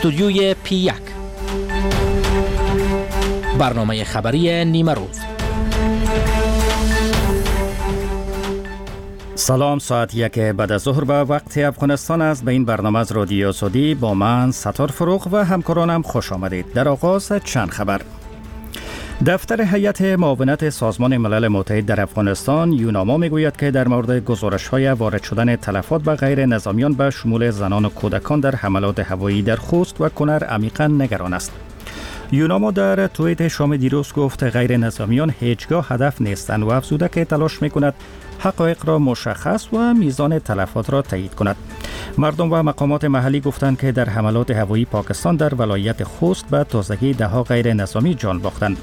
استودیوی P1 برنامه خبری نیمه روز. سلام، ساعت 1 بعد از ظهر به وقت افغانستان است. به این برنامه از رادیو سعودی با من ستار فروغ و همکارانم خوش آمدید. در آغاز چند خبر. دفتر هیئت معاونت سازمان ملل متحد در افغانستان یوناما میگوید که در مورد گزارش‌های وارد شدن تلفات به غیر نظامیان به شمول زنان و کودکان در حملات هوایی در خوست و کنر عمیقاً نگران است. یوناما در توییت شام دیروز گفت غیر نظامیان هیچگاه هدف نیستند و افزوده که تلاش میکند حقایق را مشخص و میزان تلفات را تایید کند. مردم و مقامات محلی گفتند که در حملات هوایی پاکستان در ولایت خوست به تازگی 10 غیر نظامی جان باختند.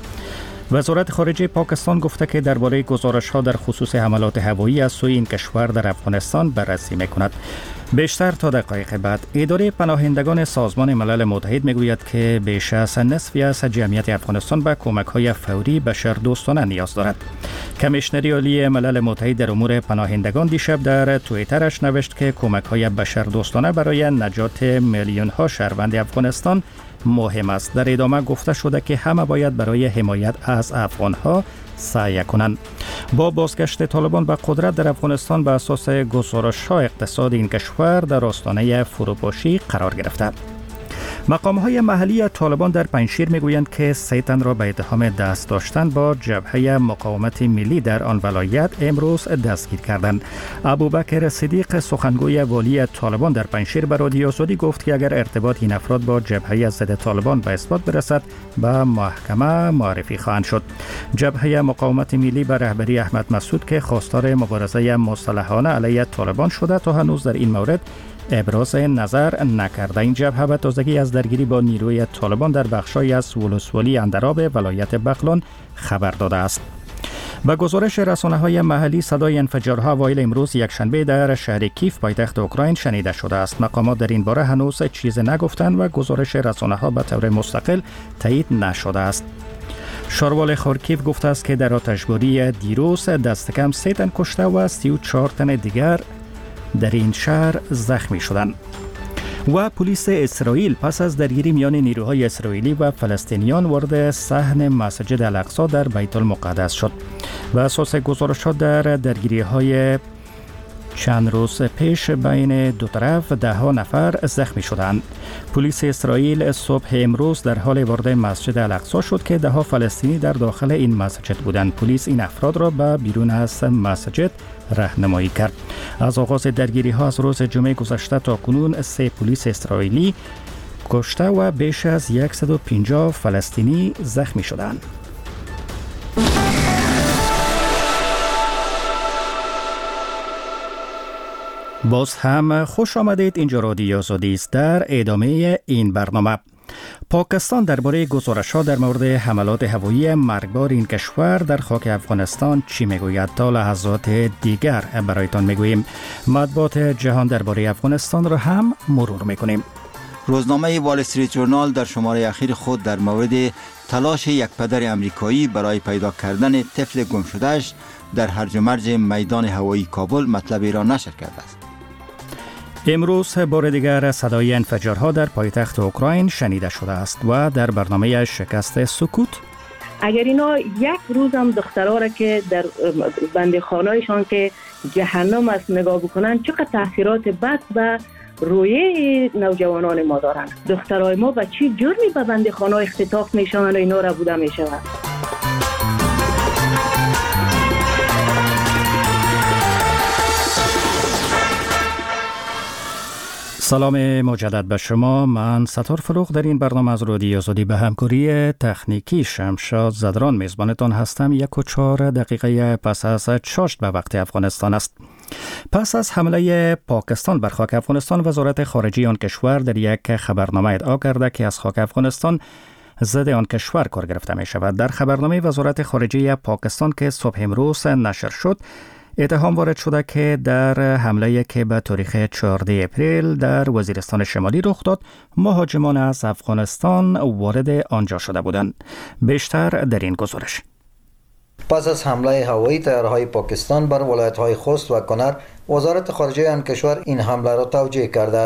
وزارت خارجه پاکستان گفته که درباره گزارش‌ها در خصوص حملات هوایی از سوی این کشور در افغانستان بررسی می‌کند. بیشتر تا دقایق بعد. اداره پناهندگان سازمان ملل متحد میگوید که بیش از نصفی از جمعیت افغانستان به کمک‌های فوری بشردوستانه نیاز دارد. کمیشنری عالی ملل متحد در امور پناهندگان دیشب در توییترش نوشت که کمک‌های بشردوستانه برای نجات میلیون‌ها شهروند افغانستان مهم است. در ادامه گفته شده که همه باید برای حمایت از افغان‌ها سعی کنند. با بازگشت طالبان به قدرت در افغانستان به اساس گزارش‌ها اقتصاد این کشور در آستانه فروپاشی قرار گرفته. مقام‌های محلی طالبان در پنجشیر میگویند که 3 تن را به اتهام دست داشتن با جبهه مقاومت ملی در آن ولایت امروز دستگیر کردند. ابوبکر صدیق سخنگوی والی طالبان در پنجشیر به رادیو سعودی گفت که اگر ارتباط این افراد با جبهه ضد طالبان به اثبات برسد به محکمه معرفی خواهند شد. جبهه مقاومت ملی به رهبری احمد مسعود که خواستار مبارزه مسلحانه علیه طالبان شده تا هنوز در این مورد ابراز نظر نکرده. این جبهه به تازگی از درگیری با نیروی طالبان در بخشای از ولسوالی اندراب ولایت بغلان خبر داده است. با گزارش رسانه‌های محلی صدای انفجارها اوایل امروز یکشنبه در شهر کیف پایتخت اوکراین شنیده شده است. مقامات در این باره هنوز چیزی نگفتند و گزارش رسانه‌ها به طور مستقل تایید نشده است. شاروال خارکیف گفته است که در آتشباری دیروز دست کم 3 تن کشته و 34 تن دیگر در این شهر زخمی شدند. و پلیس اسرائیل پس از درگیری میان نیروهای اسرائیلی و فلسطینیان وارد صحن مسجد الاقصی در بیت المقدس شد. و اساس گزارشات در درگیری‌های چند روز پیش بین دو طرف 10 نفر زخمی شدند. پلیس اسرائیل صبح امروز در حال وارد مسجد الاقصی شد که 10 فلسطینی در داخل این مسجد بودند. پلیس این افراد را به بیرون از مسجد راهنمایی کرد. از آغاز درگیری‌ها از روز جمعه گذشته تا کنون 3 پلیس اسرائیلی کشته و بیش از 150 فلسطینی زخمی شدند. باز هم خوش آمدید. اینجا رادیو سعودی است. در ادامه این برنامه پاکستان درباره گزارش‌ها در مورد حملات هوایی مرگبار این کشور در خاک افغانستان چی میگوید؟ تا لحظات دیگر برایتان میگوییم. مطبوعات جهان درباره افغانستان را هم مرور میکنیم. روزنامه وال استریت ژورنال در شماره اخیر خود در مورد تلاش یک پدر امریکایی برای پیدا کردن طفل گم شده‌اش در هرج و مرج میدان هوایی کابل مطلبی را نشر کرده است. امروز بار دیگر صدای انفجارها در پایتخت اوکراین شنیده شده است و در برنامه شکست سکوت اگر اینا یک روز هم دخترها را که در بندیخانه‌شان که جهنم است نگاه بکنن چقدر تاثیرات بد و روی نوجوانان ما دارن. دخترای ما به چی جرمی به بندیخانه اختطاف میشن و اینا را بوده میشود. سلام مجدد به شما. من ستار فروغ در این برنامه از رادیو سعودی به همکاری تکنیکی شمشاد زدران میزبانتان هستم. 1:04 پس از چاشت به وقت افغانستان است. پس از حمله پاکستان بر خاک افغانستان، وزارت خارجه آن کشور در یک خبرنامه ادعا کرده که از خاک افغانستان ضد آن کشور کار گرفته می شود. در خبرنامه وزارت خارجه پاکستان که صبح امروز نشر شد، اتهام وارد شده که در حمله که به تاریخ 14 اپریل در وزیرستان شمالی رخ داد، مهاجمان از افغانستان وارد آنجا شده بودند. بیشتر در این گزارش. پس از حمله هوایی تیارهای پاکستان بر ولایت‌های خوست و کنر، وزارت خارجه آن کشور این حمله را توجیه کرده است.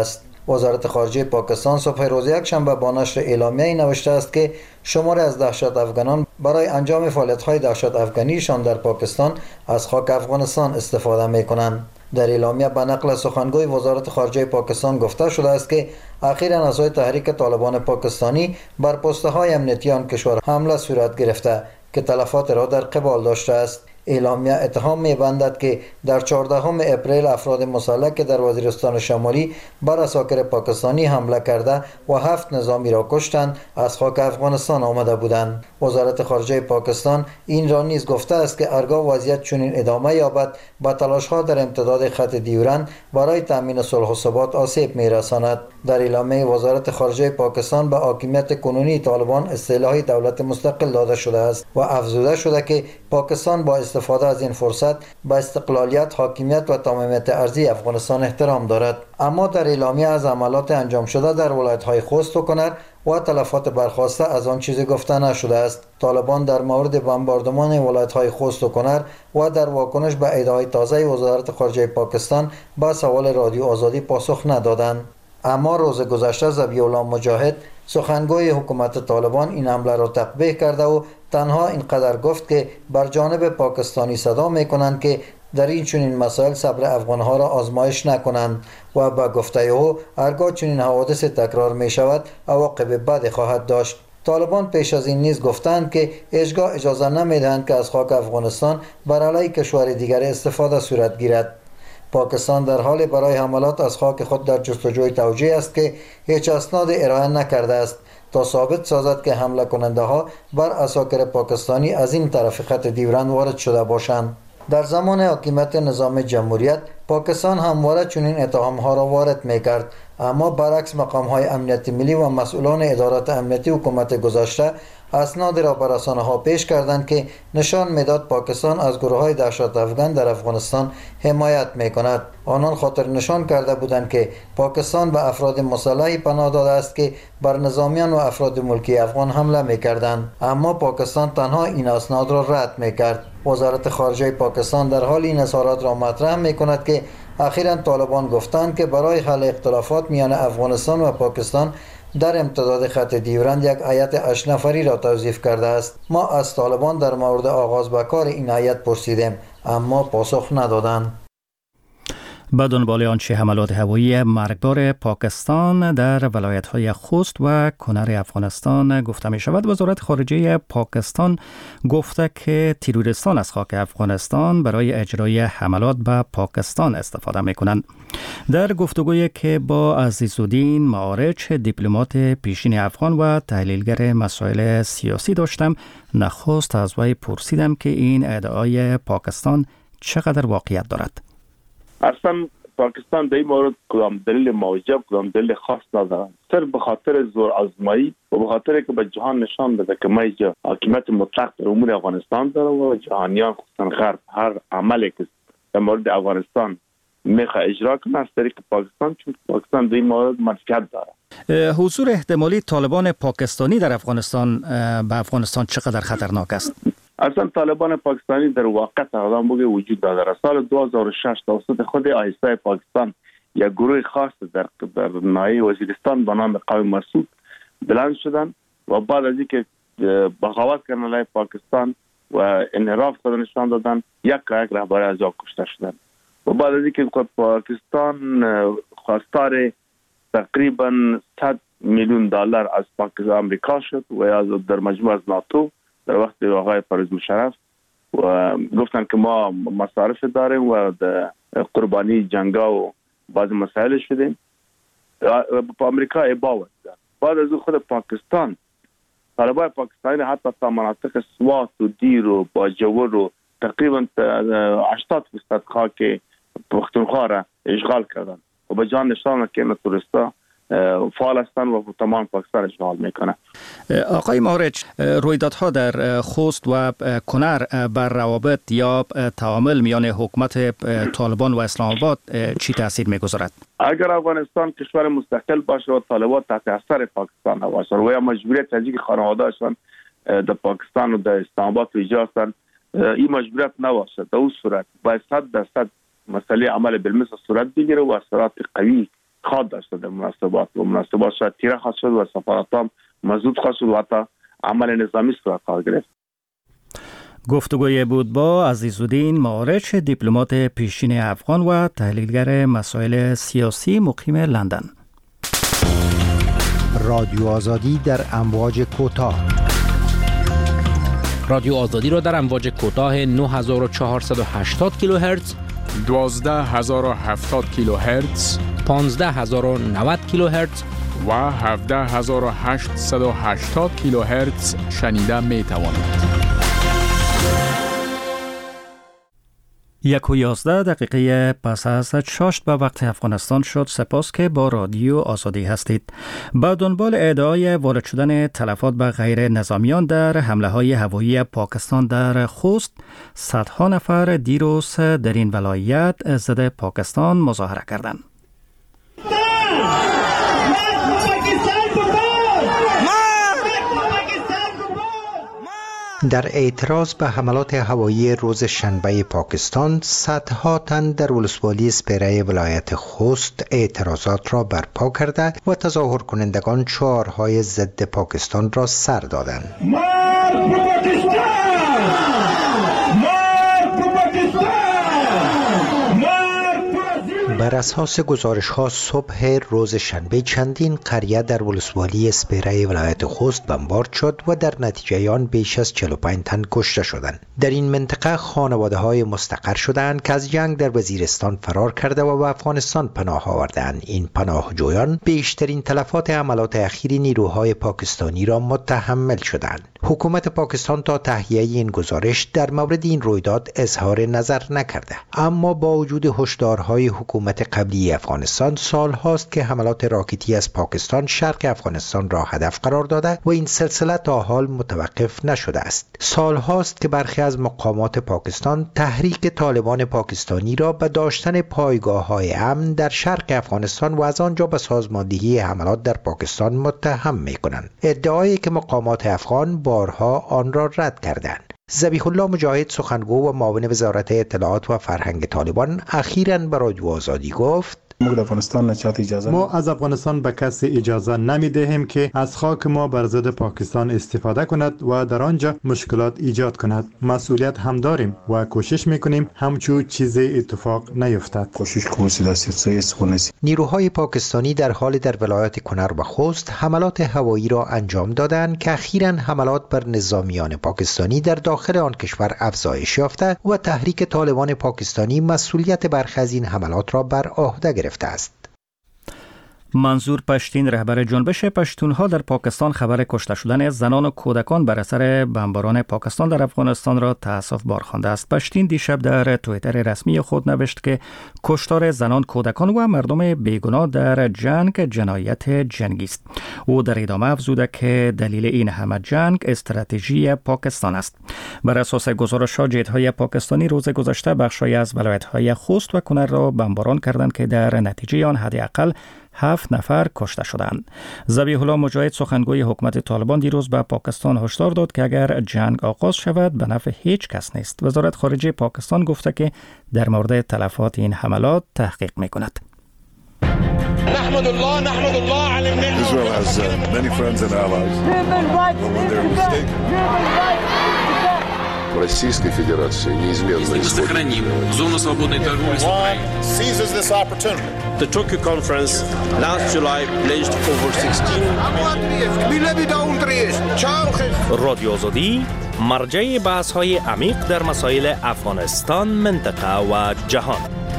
وزارت خارجه پاکستان صبح روز یکشنبه با نشر اعلامیه‌ای نوشته است که شماری از دهشت افغانان برای انجام فعالیت‌های دهشت افغانیشان در پاکستان از خاک افغانستان استفاده می‌کنند. در اعلامیه به نقل سخنگوی وزارت خارجه پاکستان گفته شده است که اخیراً اعضای تحریک طالبان پاکستانی بر پست‌های امنیتی آن کشور حمله صورت گرفته که تلفات را در قبال داشته است. اعلامیه اتهام می‌بندد که در 14 اپریل افراد مسلح که در وزیرستان شمالی بر عساکر پاکستانی حمله کرده و 7 نظامی را کشتند از خاک افغانستان آمده بودند. وزارت خارجه پاکستان این را نیز گفته است که هرگاه وضعیت چنین ادامه یابد با تلاش‌ها در امتداد خط دیورند برای تامین صلح و ثبات آسیب می‌رساند. در اعلامیه وزارت خارجه پاکستان به حاکمیت کنونی طالبان اصطلاح دولت مستقل داده شده است و افزوده شده که پاکستان با استفاده از این فرصت به استقلالیت، حاکمیت و تمامیت ارضی افغانستان احترام دارد. اما در اعلامیه از عملات انجام شده در ولایت‌های خوست و کنر و تلفات برخواسته از آن چیزی گفته نشده است. طالبان در مورد بمباردمان ولایت‌های خوست و کنر و در واکنش به ادعای تازه وزارت خارجه پاکستان به سوال رادیو آزادی پاسخ ندادند. اما روز گذشته ذبیح الله مجاهد سخنگوی حکومت طالبان این حمله را تقبیح کرده و تنها اینقدر گفت که بر جانب پاکستانی صدا میکنند که در این چنین مسائل صبر افغانها را آزمایش نکنند و با گفته او هرگاه چنین حوادث تکرار می شود عواقب بد خواهد داشت. طالبان پیش از این نیز گفتند که هیچگاه اجازه نمیدهند که از خاک افغانستان بر علیه کشور دیگر استفاده صورت گیرد. پاکستان در حال برای حملات از خاک خود در جستجوی توجیه است که هیچ اسناد ارائه نکرده است تا ثابت سازد که حمله کننده ها بر عساکر پاکستانی از این طرف خط دیورند وارد شده باشند. در زمان حاکمیت نظام جمهوریت پاکستان همواره چنین اتهام ها را وارد میکرد، اما برعکس مقام های امنیتی ملی و مسئولان ادارات امنیتی حکومت گذشته اسناد را بر رسانه ها پیش کردند که نشان میداد پاکستان از گروه های دهشت افغان در افغانستان حمایت میکند. آنان خاطر نشان کرده بودند که پاکستان به افراد مسلحی پناه داده است که بر نظامیان و افراد ملکی افغان حمله میکردند، اما پاکستان تنها این اسناد را رد میکرد. وزارت خارجه پاکستان در حال این اظهارات را مطرح میکند که اخیراً طالبان گفتند که برای حل اختلافات میان افغانستان و پاکستان در امتداد خط دیورند یک هیئت 8 نفری را توظیف کرده است. ما از طالبان در مورد آغاز به کار این هیئت پرسیدیم اما پاسخ ندادند. به دنبال آنچه حملات هوایی مرگبار پاکستان در ولایت‌های خوست و کنر افغانستان گفته می شود، وزارت خارجه پاکستان گفته که تروریستان از خاک افغانستان برای اجرای حملات به پاکستان استفاده می کنند. در گفتگویی که با عزیزالدین معارج دیپلمات پیشین افغان و تحلیلگر مسائل سیاسی داشتم، نخست از وی پرسیدم که این ادعای پاکستان چقدر واقعیت دارد. اصلا پاکستان در این مورد کدام دلیل موجب، کدام دلیل خاص ندارد. صرف به خاطر زور آزمایی و به خاطر که به جهان نشان بده که ما اینجا حاکمیت مطلق در امور افغانستان داره و جهانیان خصوصا غرب هر عملی که در مورد افغانستان میخواه اجرا کنه از طریق پاکستان، چون پاکستان در این مورد منفعت داره. حضور احتمالی طالبان پاکستانی در افغانستان به افغانستان چقدر خطرناک است؟ اصلا طالبان پاکستانی در واقع آدم بگه وجود داره. سال 2006 توسط خود آیسای پاکستان یک گروه خاص در ناحیه وزیرستان به نام قوم مسعود بلند شدن و بعد از اینکه بغاوت کردن علیه پاکستان و انحراف خود نشان دادن، یک رهبر از جا کشته شدن و بعد از اینکه پاکستان خواستار تقریبا 100 میلیون دلار از پاکستان آمریکا شد و از در مجموعه از ناتو در وقت آقای پرویز مشرف و گفتن که ما مصارف داریم و قربانی جنگا و بعض مسائل شدیم، با آمریکا اباوت داد. بعد از خود پاکستان طالبان پاکستانی حتی تا مناطق سوات و دیر و باجور و تقریبا 80% خاک پختونخوا را اشغال کردن و به جان نشان که این توریستا فعال هستند و تمام پاکستان اشغال میکنه. آقای معارج، رویدادها در خوست و کنر بر روابط یا تعامل میان حکومت طالبان و اسلام آباد چی تاثیر میگذارد؟ اگر افغانستان کشور مستقل باشه و طالبان تحت اثر پاکستان باشه و یا مجبوریت از اینکه خانواده‌شان در پاکستان و در اسلام آباد ایجاد هستند، این مجبوریت نباشه، در اون صورت باید 100% مسئله عمل بالمثل صورت بگیره و اثرات قوی خواهد داشت در مناسبات شاید تیره خواهد شد و سفارت هم مزود خواهد شد و حتی عمل نظامی صورت خواهد گرفت. گفتگوی بود با عزیزالدین معارچ، دیپلمات پیشین افغان و تحلیلگر مسائل سیاسی مقیم لندن. رادیو آزادی در امواج کوتاه. رادیو آزادی را در امواج کوتاه 9480 کیلوهرتز، 12070 کیلوهرتز، 15090 کیلوهرتز و 17880 کیلوهرتز شنیده می توانید. 1:11 پس از 6 به وقت افغانستان شد. سپاس که با رادیو آزادی هستید. با دنبال ادعای وارد شدن تلفات به غیر نظامیان در حمله های هوایی پاکستان در خوست، صدها نفر دیروز در این ولایت ضد پاکستان مظاهره کردند. در اعتراض به حملات هوایی روز شنبه پاکستان، صدها تن در ولسوالی سپیره ولایت خوست اعتراضات را برپا کرده و تظاهر کنندگان شعارهای ضد پاکستان را سر دادند. بر اساس گزارش‌ها صبح روز شنبه چندین قریه در ولسوالی سپیره ولایت خوست بمبارد شد و در نتیجه آن بیش از 45 تن کشته شدند. در این منطقه خانواده‌های مستقر شدند که از جنگ در وزیرستان فرار کرده و به افغانستان پناه آوردند. این پناهجویان بیشترین تلفات حملات اخیر نیروهای پاکستانی را متحمل شدند. حکومت پاکستان تا تهیه این گزارش در مورد این رویداد اظهار نظر نکرده، اما با وجود هشدارهای حکومت قبلی افغانستان، سال هاست که حملات راکتی از پاکستان شرق افغانستان را هدف قرار داده و این سلسله تا حال متوقف نشده است. سال هاست که برخی از مقامات پاکستان تحریک طالبان پاکستانی را به داشتن پایگاه‌های امن در شرق افغانستان و از آنجا به سازماندهی حملات در پاکستان متهم می‌کنند. ادعایی که مقامات افغان بارها آن را رد کردند. ذبیح الله مجاهد، سخنگو و معاون وزارت اطلاعات و فرهنگ طالبان، اخیراً به رادیو آزادی گفت: ما از افغانستان به کسی اجازه نمی دهیم که از خاک ما بر ضد پاکستان استفاده کند و در آنجا مشکلات ایجاد کند. مسئولیت هم داریم و کوشش میکنیم همچون چیزی اتفاق نیفتد. نیروهای پاکستانی در حال در ولایت کنر و خوست حملات هوایی را انجام دادند که اخیراً حملات بر نظامیان پاکستانی در داخل آن کشور افزایش یافته و تحریک طالبان پاکستانی مسئولیت برخی از این حملات را بر عهده گرفته است. منظور پشتین، رهبر جنبش پشتونها در پاکستان، خبر کشته شدن زنان و کودکان بر اثر بمباران پاکستان در افغانستان را تأسف بار خوانده است. پشتین دیشب در توییتر رسمی خود نوشت که کشتار زنان، کودکان و مردم بیگناه در جنگ جنایت جنگی است. او در ادامه افزوده که دلیل این همه جنگ استراتژی پاکستان است. بر اساس گزارش‌ها، جت‌های پاکستانی روز گذشته بخش‌هایی از ولایت‌های خوست و کنر را بمباران کردند که در نتیجه آن حداقل 7 نفر کشته شدند. ذبیح الله مجاهد، سخنگوی حکومت طالبان، دیروز به پاکستان هشدار داد که اگر جنگ آغاز شود به نفع هیچ کس نیست. وزارت خارجه پاکستان گفته که در مورد تلفات این حملات تحقیق می‌کند. نحمد الله على النعمة. Israel has many friends and allies. When they're mistaken. Российской Федерации неизменно сохраним зону свободной торговли с Украиной. Seizes this opportunity. The Tokyo conference last July pledged over 16. رادیو آزادی، مرجع بحث‌های عمیق در مسائل افغانستان، منطقه و جهان.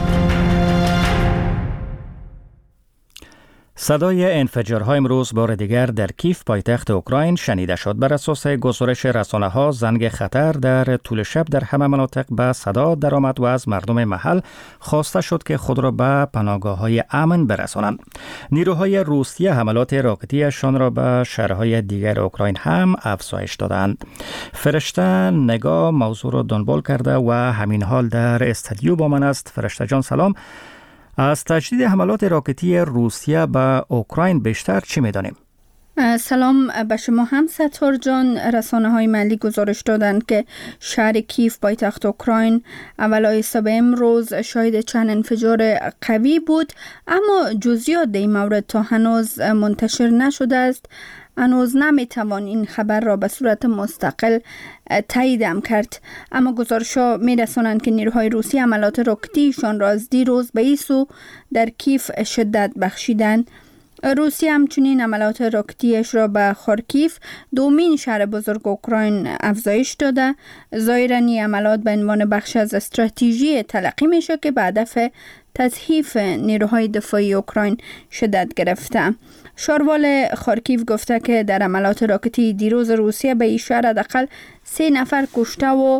صدای انفجارهای امروز بار دیگر در کیف، پایتخت اوکراین، شنیده شد. بر اساس گزارش رسانه‌ها، زنگ خطر در طول شب در همه مناطق به صدا درآمد و از مردم محل خواسته شد که خود را به پناهگاه‌های امن برسانند. نیروهای روسیه حملات راکتیشان را به شهرهای دیگر اوکراین هم افزایش دادند. فرشته نگاه موضوع را دنبال کرده و همین حال در استودیو با من است. فرشته جان سلام. از تجدید حملات راکتی روسیه به اوکراین بیشتر چی می‌دانیم؟ سلام به شما هم ستار جان. رسانه های محلی گزارش دادند که شهر کیف پایتخت اوکراین اولای صبح امروز شاهد چند انفجار قوی بود، اما جزئیات در این مورد تا هنوز منتشر نشده است. هنوز نمیتوان این خبر را به صورت مستقل تایید کرد، اما گزارش‌ها می‌رسانند که نیروهای روسی عملیات راکتیشان را از دیروز به این سو در کیف شدت بخشیدند. روسیه همچنین عملیات راکتیش را به خارکیف، دومین شهر بزرگ اوکراین، افزایش داده. ظاهراً این عملیات به عنوان بخش از استراتژی تلقی میشه که به هدف تضعیف نیروهای دفاعی اوکراین شدت گرفته. شاروال خارکیف گفته که در عملیات راکتی دیروز روسیه به این شهر حداقل 3 نفر کشته و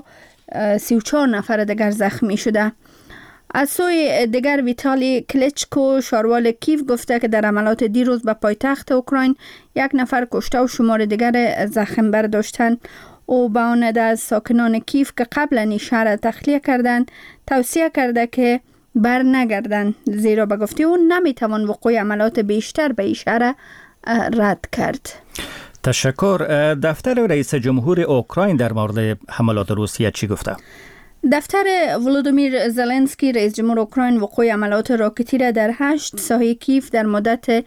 34 نفر دیگر زخمی شده. از سوی دیگر ویتالی کلیچکو شاروال کیف گفته که در عملیات دیروز به پایتخت اوکراین 1 نفر کشته و شمار دیگر زخم برداشتند. او به آن عده از ساکنان کیف که قبلا این شهر تخلیه کردند توصیه کرده که بر نگردند، زیرا به گفته او نمیتوان وقوع عملیات بیشتر به این شهر رد کرد. تشکر. دفتر رئیس جمهور اوکراین در مورد حملات روسیه چی گفته؟ دفتر ولودیمیر زلنسکی رئیس جمهور اوکراین وقوع عملیات راکتی را در 8 ساحه کیف در مدت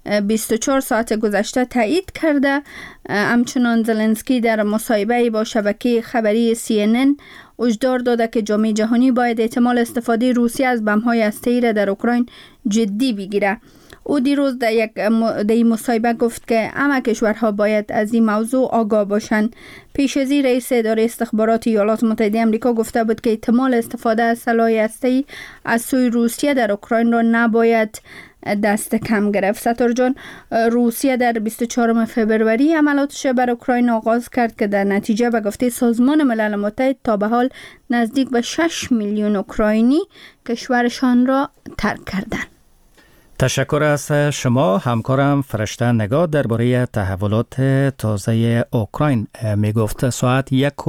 24 ساعت گذشته تایید کرده. همچنان زلنسکی در مصاحبه با شبکه خبری CNN هشدار داده که جامعه جهانی باید احتمال استفاده روسیه از بمب‌های هسته‌ای را در اوکراین جدی بگیره. او دیروز در این مصاحبه گفت که همه کشورها باید از این موضوع آگاه باشند. پیش از این رئیس اداره استخبارات ایالات متحده آمریکا گفته بود که احتمال استفاده از سلاح هسته‌ای از سوی روسیه در اوکراین را نباید دست کم گرفت. ستار جان، روسیه در 24 فبروری عملیاتش بر اوکراین آغاز کرد که در نتیجه به گفته سازمان ملل متحد تا به حال نزدیک به 6 میلیون اوکراینی کشورشان را ترک کردند. تشکر از شما. همکارم فرشته نگاه درباره تحولات تازه اوکراین می گفت. ساعت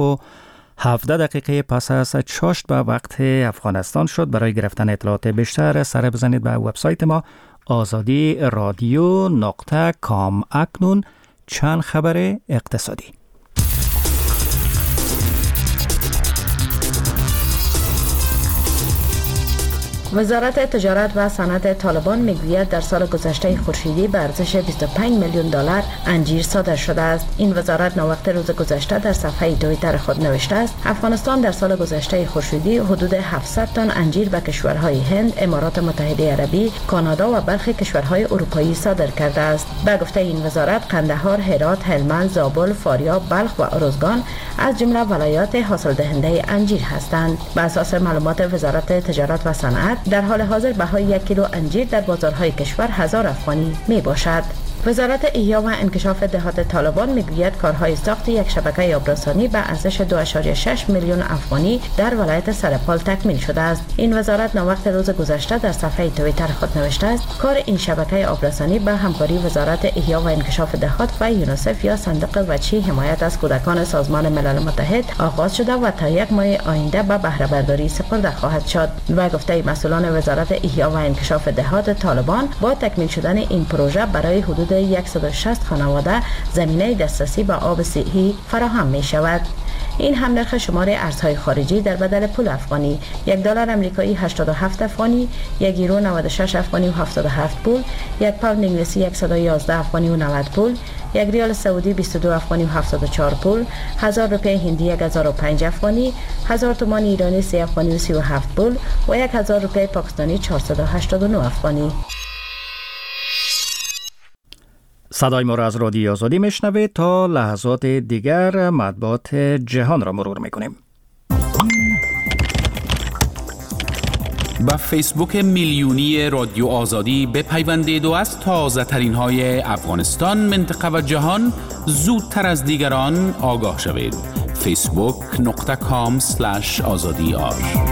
1:17 پس از چاشت به وقت افغانستان شد. برای گرفتن اطلاعات بیشتر سر بزنید به وبسایت ما azadi.radio.com. اکنون چند خبر اقتصادی. وزارت تجارت و صنعت طالبان میگوید در سال گذشته خورشیدی به ارزش 25 میلیون دلار انجیر صادر شده است. این وزارت ناوقت روز گذشته در صفحه توییتر خود نوشته است افغانستان در سال گذشته خورشیدی حدود 700 تن انجیر به کشورهای هند، امارات متحده عربی، کانادا و برخی کشورهای اروپایی صادر کرده است. به گفته این وزارت قندهار، هرات، هلمند، زابل، فاریاب، بلخ و ارزگان از جمله ولایات حاصل دهنده انجیر هستند. بر اساس معلومات وزارت تجارت و صنعت در حال حاضر بهای 1 کیلو انجیر در بازارهای کشور 1000 افغانی می باشد. وزارت احیا و انکشاف دهات طالبان میگوید کارهای ساخت یک شبکه آبرسانی به ارزش 2.6 میلیون افغانی در ولایت سرپال تکمیل شده است. این وزارت ناوقت روز گذشته در صفحه توییتر خود نوشته است کار این شبکه آبرسانی به همکاری وزارت احیا و انکشاف دهات و یونیسف یا صندوق وچی حمایت از کودکان سازمان ملل متحد آغاز شده و تا 1 ماه آینده به بهره برداری سپرده خواهد شد. و گفته مسئولان وزارت احیا و انکشاف دهات طالبان با تکمیل شدن این پروژه برای حدود 160 خانواده زمینه دسترسی به آب صحی فراهم می شود. این هم نرخ شمار ارزهای خارجی در بدل پول افغانی: 1 دلار آمریکایی 87 افغانی، 1 یورو 96 افغانی و 77 پول، 1 پوند انگلیسی 111 افغانی و 90 پول، 1 ریال سعودی 22 افغانی و 74 پول، 1000 روپیه هندی 1005 افغانی، 1000 تومان ایرانی 3 افغانی و 37 پول و 1000 روپیه پاکستانی 489 افغانی. صدای ما را از رادیو آزادی میشنوید. تا لحظات دیگر مطبوعات جهان را مرور میکنیم. با فیسبوک میلیونی رادیو آزادی بپیوندید و از تازه ترین های افغانستان، منطقه و جهان زودتر از دیگران آگاه شوید. facebook.com/azadiar.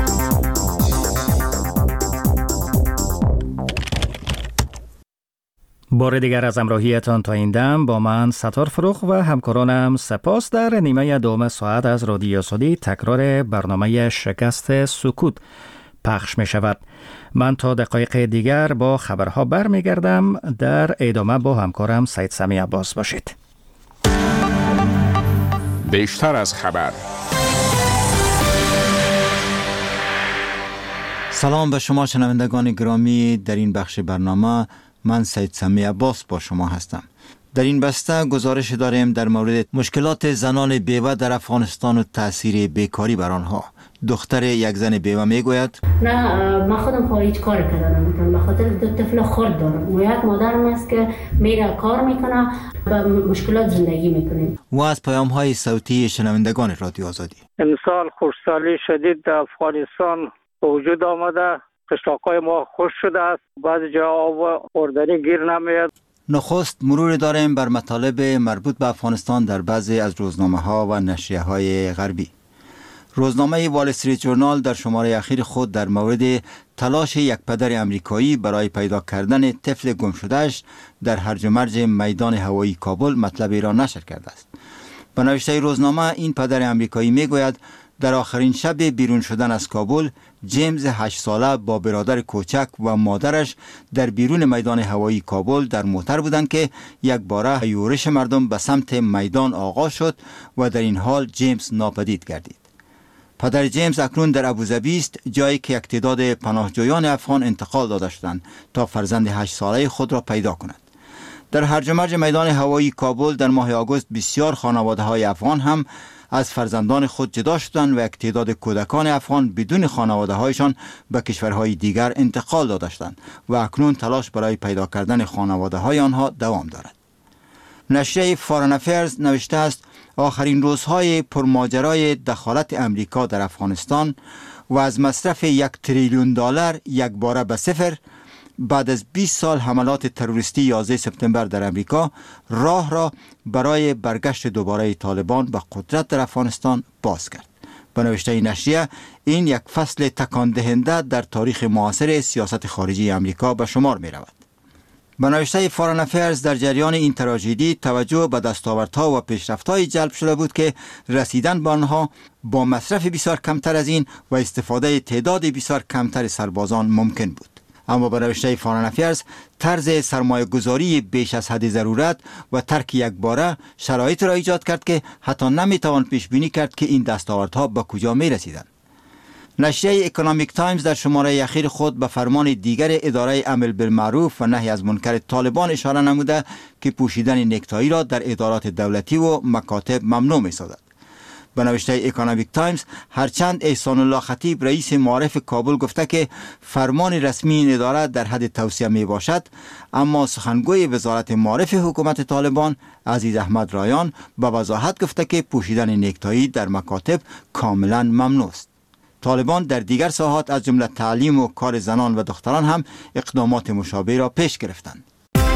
بار دیگر از همراهیتان تا این دم با من ستار فروغ و همکارانم سپاس. در نیمه دوم ساعت از رادیو آزادی تکرار برنامه شکست سکوت پخش می شود. من تا دقایق دیگر با خبرها برمیگردم. در ادامه با همکارم سید سمی عباس باشید. بیشتر از خبر. سلام به شما شنوندگان گرامی. در این بخش برنامه من سید سمی عباس با شما هستم. در این بسته گزارش داریم در مورد مشکلات زنان بیوه در افغانستان و تاثیر بیکاری بر آنها. دختر یک زن بیوه میگوید نه، من خودم خواهی هیچ کار کردم، به خاطر دو طفل خرد دارم و یک مادرم است که میره کار میکنه، با مشکلات زندگی میکنیم. و از پیام های صوتی شنوندگان رادیو آزادی. امسال خشکسالی شدید در افغانستان به وجود آمده، قشلاقای ما خشک شده است، بعضی جا آب خوردنی گیر نمیاد. نخست مرور داریم بر مطالب مربوط به افغانستان در بعضی از روزنامه ها و نشریه های غربی. روزنامه وال استریت جورنال در شماره اخیر خود در مورد تلاش یک پدر امریکایی برای پیدا کردن طفل گم شده‌اش در هرج و مرج میدان هوایی کابل مطلبی را نشر کرده است. به نوشته روزنامه این پدر امریکایی میگوید در آخرین شب بیرون شدن از کابل، جیمز 8 ساله با برادر کوچک و مادرش در بیرون میدان هوایی کابل در موتر بودند که یک باره یورش مردم به سمت میدان آغاز شد و در این حال جیمز ناپدید گردید. پدر جیمز اکنون در ابوظبی است، جایی که یک تعداد پناهجویان افغان انتقال داده شدند تا فرزند 8 ساله خود را پیدا کند. در هرج و مرج میدان هوایی کابل در ماه آگوست بسیار خانواده‌های افغان هم از فرزندان خود جدا شدند و یک تعداد کودکان افغان بدون خانواده‌هایشان به کشورهای دیگر انتقال داده شدند و اکنون تلاش برای پیدا کردن خانواده‌های آنها دوام دارد. نشریه فارن افیرز نوشته است آخرین روزهای پرماجرای دخالت امریکا در افغانستان و از مصرف $1 تریلیون یک باره به صفر بعد از 20 سال حملات تروریستی 11 سپتامبر در امریکا راه را برای برگشت دوباره طالبان به قدرت در افغانستان باز کرد. به نوشته نشریه این یک فصل تکان دهنده در تاریخ معاصر سیاست خارجی امریکا به شمار می رود. به نوشته فارن افیرز در جریان این تراژدی توجه به دستاوردها و پیشرفت‌های جلب شده بود که رسیدن به آنها با مصرف بسیار کمتر از این و استفاده تعداد بسیار کمتر سربازان ممکن بود. اما به نوشته فارن افیرز طرز سرمایه گذاری بیش از حد ضرورت و ترک یک باره شرایط را ایجاد کرد که حتی نمیتوان پیش بینی کرد که این دستاوردها به کجا می رسیدند. نشریه اکونومیک تایمز در شماره اخیر خود به فرمان دیگر اداره امر بالمعروف و نهی از منکر طالبان اشاره نموده که پوشیدن نکتایی را در ادارات دولتی و مکاتب ممنوع می سازد. به نوشته اکونومیک تایمز هرچند احسان الله خطیب رئیس معارف کابل گفته که فرمان رسمی این اداره در حد توصیه می باشد، اما سخنگوی وزارت معارف حکومت طالبان عزیز احمد رایان به وضاحت گفته که پوشیدن نکتایی در مکاتب کاملا ممنوع است. طالبان در دیگر ساحات از جمله تعلیم و کار زنان و دختران هم اقدامات مشابه را پیش گرفتند.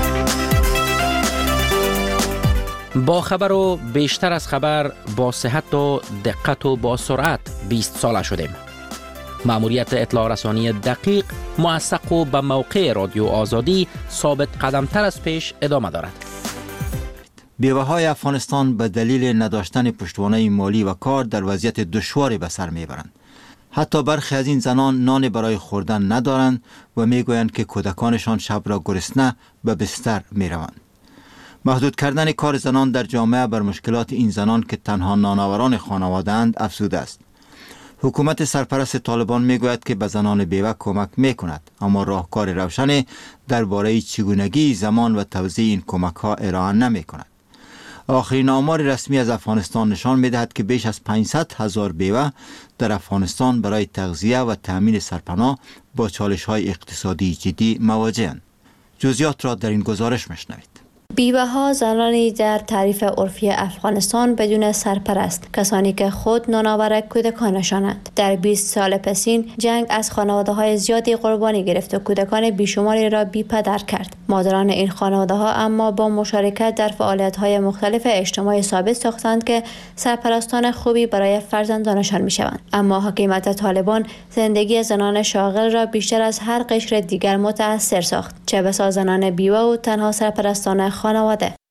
با خبر و بیشتر از خبر، با صحت و دقت و با سرعت 20 ساله شدیم. مأموریت اطلاع رسانی دقیق، موثق و به موقع رادیو آزادی ثابت قدمتر از پیش ادامه دارد. بیوه‌های افغانستان به دلیل نداشتن پشتوانه مالی و کار در وضعیت دشواری به سر میبرند. حتی برخی از این زنان نان برای خوردن ندارند و میگویند که کودکانشان شب را گرسنه به بستر میروند. محدود کردن کار زنان در جامعه بر مشکلات این زنان که تنها نانآوران خانواده اند افزوده است. حکومت سرپرست طالبان میگوید که به زنان بیوه کمک میکند، اما راهکار روشن درباره چگونگی زمان و توزیع این کمک ها ارائه نمیکند. آخرین آمار رسمی از افغانستان نشان می‌دهد که بیش از 500,000 بیوه در افغانستان برای تغذیه و تأمین سرپناه با چالش‌های اقتصادی جدی مواجه‌اند. جزئیات را در این گزارش می‌شنوید. بیوه ها زنانی در تعریف عرفی افغانستان بدون سرپرست، کسانی که خود نانآور کودکانشانند. در 20 سال پسین جنگ از خانواده های زیادی قربانی گرفت و کودکان بیشماری را بی پدر کرد. مادران این خانواده ها اما با مشارکت در فعالیت های مختلف اجتماعی ثابت ساختند که سرپرستان خوبی برای فرزندانشان می شوند. اما حکومت طالبان زندگی زنان شاغل را بیشتر از هر قشر دیگر متأثر ساخت، چه بسا زنان بیوه و تنها سرپرستان خانواده.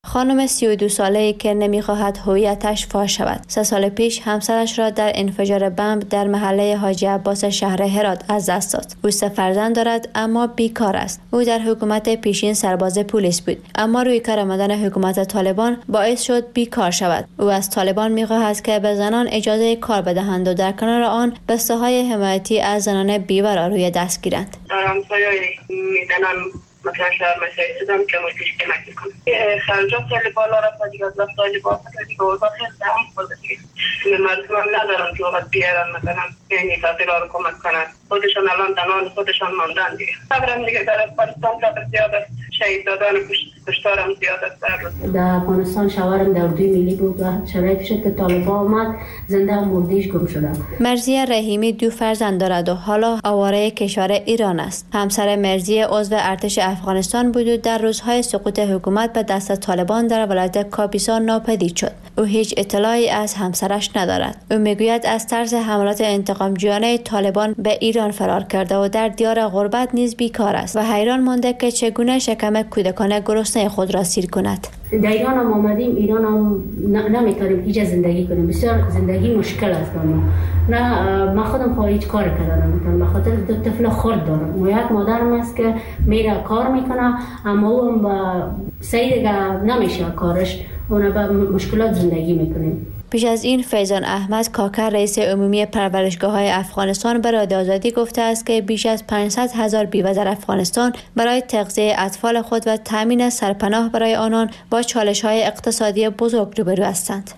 خانم 32 ساله‌ای که نمی‌خواهد هویتش فاش شود 3 سال پیش همسرش را در انفجار بمب در محله حاجی عباس شهر هرات از دست داد. او 3 فرزند دارد اما بیکار است. او در حکومت پیشین سرباز پلیس بود اما روی کار آمدن حکومت طالبان باعث شد بیکار شود. او از طالبان می‌خواهد که به زنان اجازه کار بدهند و در کنار آن بسته‌های حمایتی از زنان بیوه را روی دست گیرند. همسایه‌ای می‌دانن مثلا شهر مسائل شدم که مشکلش کمک کنم. خرجات خیلی بالا رفت دیگه، از سالی بالا دیگه اوضاع خیلی سخت بود دیگه. مردم هم ندارن که وقت بیارن مثلا یعنی فقیرها رو کمک کنن. خودشان الان تنها خودشان ماندن دیگه. خبرم دیگه در افغانستان خبر زیاد است. شهید دادن کشتار هم زیاد است در افغانستان شوهرم در اردوی ملی بود و شرایط شد که طالبان آمد زنده و مرده‌اش گم شده. مرضیه رحیمی 2 فرزند دارد و حالا آواره کشور ایران است. همسر مرضیه عضو ارتش افغانستان بود و در روزهای سقوط حکومت به دست طالبان در ولایت کاپیسا ناپدید شد. او هیچ اطلاعی از همسرش ندارد. او میگوید از ترس حملات انتقامجویانه طالبان به ایران فرار کرده و در دیار غربت نیز بیکار است و حیران مانده که چگونه شکم کودکان گرسنه خود را سیر کند. در ایران هم آمدیم، ایران هم نمیتونیم هیچ زندگی کنیم، بسیار زندگی مشکل است. نه من خودم خارج کار کردم میتونم، به خاطر 2 طفل خرد دارم و یک مادرم است که میره کار میکنه اما او هم با سعی دیگه نمیشه کارش، اون با مشکلات زندگی میکنیم. پیش از این فیضان احمد کاکر رئیس عمومی پرورشگاه‌های افغانستان به رادیو آزادی گفته است که بیش از 500,000 بیوه در افغانستان برای تغذیه اطفال خود و تامین سرپناه برای آنان با چالش‌های اقتصادی بزرگ روبرو هستند.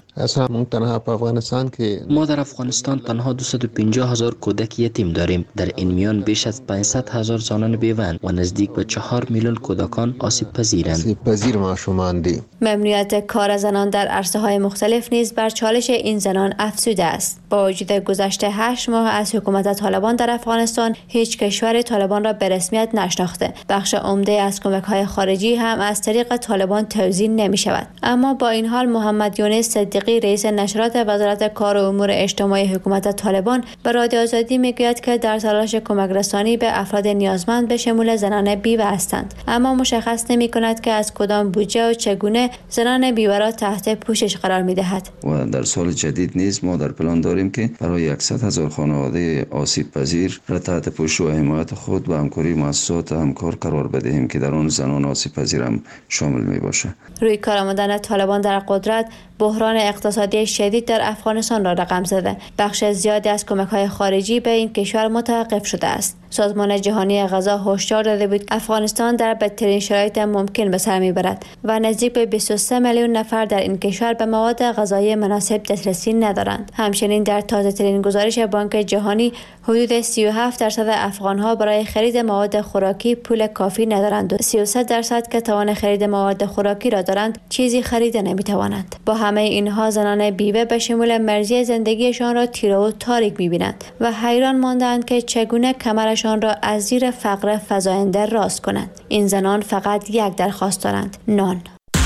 ما در افغانستان تنها 250,000 کودک یتیم داریم. در این میان بیش از 500,000 زنان بیوه‌اند و نزدیک به 4 میلیون کودکان آسیب پذیرند. ممنوعیت کار زنان در عرصه‌های مختلف نیز بر چالش این زنان افزوده است. با وجود گذشته 8 ماه از حکومت طالبان در افغانستان، هیچ کشور طالبان را به رسمیت نشناخته. بخش عمده از کمک‌های خارجی هم از طریق طالبان توزیع نمی‌شود. اما با این حال محمد یونس صدیقی رئیس نشرات وزارت کار و امور اجتماعی حکومت طالبان به رادیو آزادی میگوید که در تلاش کمک رسانی به افراد نیازمند به شمول زنان بیوه هستند، اما مشخص نمی‌کند که از کدام بودجه و چگونه زنان بیوه را تحت پوشش قرار می‌دهد. و در سال جدید نیز ما در پلان داریم که برای 100,000 خانواده آسیب پذیر را تحت پوشش و حمایت خود و همکاری مؤسسات همکار قرار بدهیم که در آن زنان آسیب پذیر هم شامل می‌باشد. روی کار آمدن طالبان در قدرت بحران اقتصادی شدید در افغانستان را رقم زده. بخش زیادی از کمک‌های خارجی به این کشور متوقف شده است. سازمان جهانی غذا هشدار داده بود افغانستان در بدترین شرایط ممکن به سر میبرد و نزدیک به 23 میلیون نفر در این کشور به مواد غذایی مناسب دسترسی ندارند. همچنین در تازه‌ترین گزارش بانک جهانی حدود 37% افغان‌ها برای خرید مواد خوراکی پول کافی ندارند و 33% که توان خرید مواد خوراکی را دارند چیزی خرید نمی‌توانند. با همه اینها زنان بیوه به شمول مرزی زندگیشان را تیره و تاریک می‌بینند و حیران ماندند که چگونه کمرشان را از زیر فقر فزاینده راست کنند. این زنان فقط یک درخواست دارند: نان.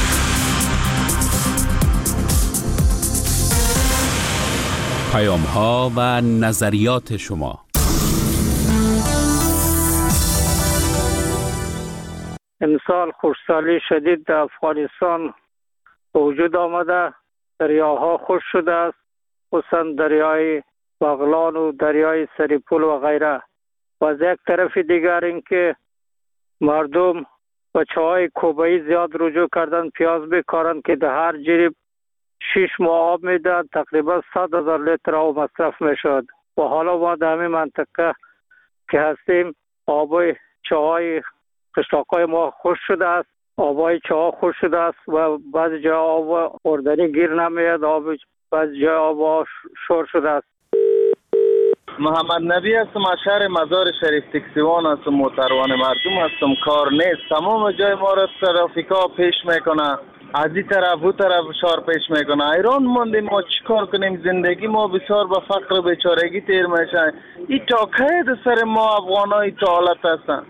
پیام‌ها و نظریات شما. امسال خشکسالی شدید در افغانستان وجود آمده، دریاها خشک شده است، خصوصا دریای بغلان و دریای سریپول و غیره. و از یک طرف دیگر اینکه مردم به چاهای کوبه‌ای زیاد رجوع کردن، پیاز بکارن که در هر جریب 6 ماه آب میدن، تقریبا 100,000 لیتر آب مصرف میشد. و حالا ما در همین منطقه که هستیم آبای چاهای قشلاقای ما خشک شده است، آبای چاها خشک شده است و بعضی جا آب خوردنی گیر نمیاد، بعضی جا آب شور شده است. محمد نبی هستم، از شهر مزار شریف تکسیوان هستم، محترم مردم هستم، کار نیست، تمام جای ما را ترافیکا پیش میکنه، از این طرف او طرف شار پیش میکنه. ایران ماندیم، ما چیکار کنیم؟ زندگی ما بسیار به فقر و بیچارگی تیر میشه. این تا که سر ما افغانای تا حالت هستن.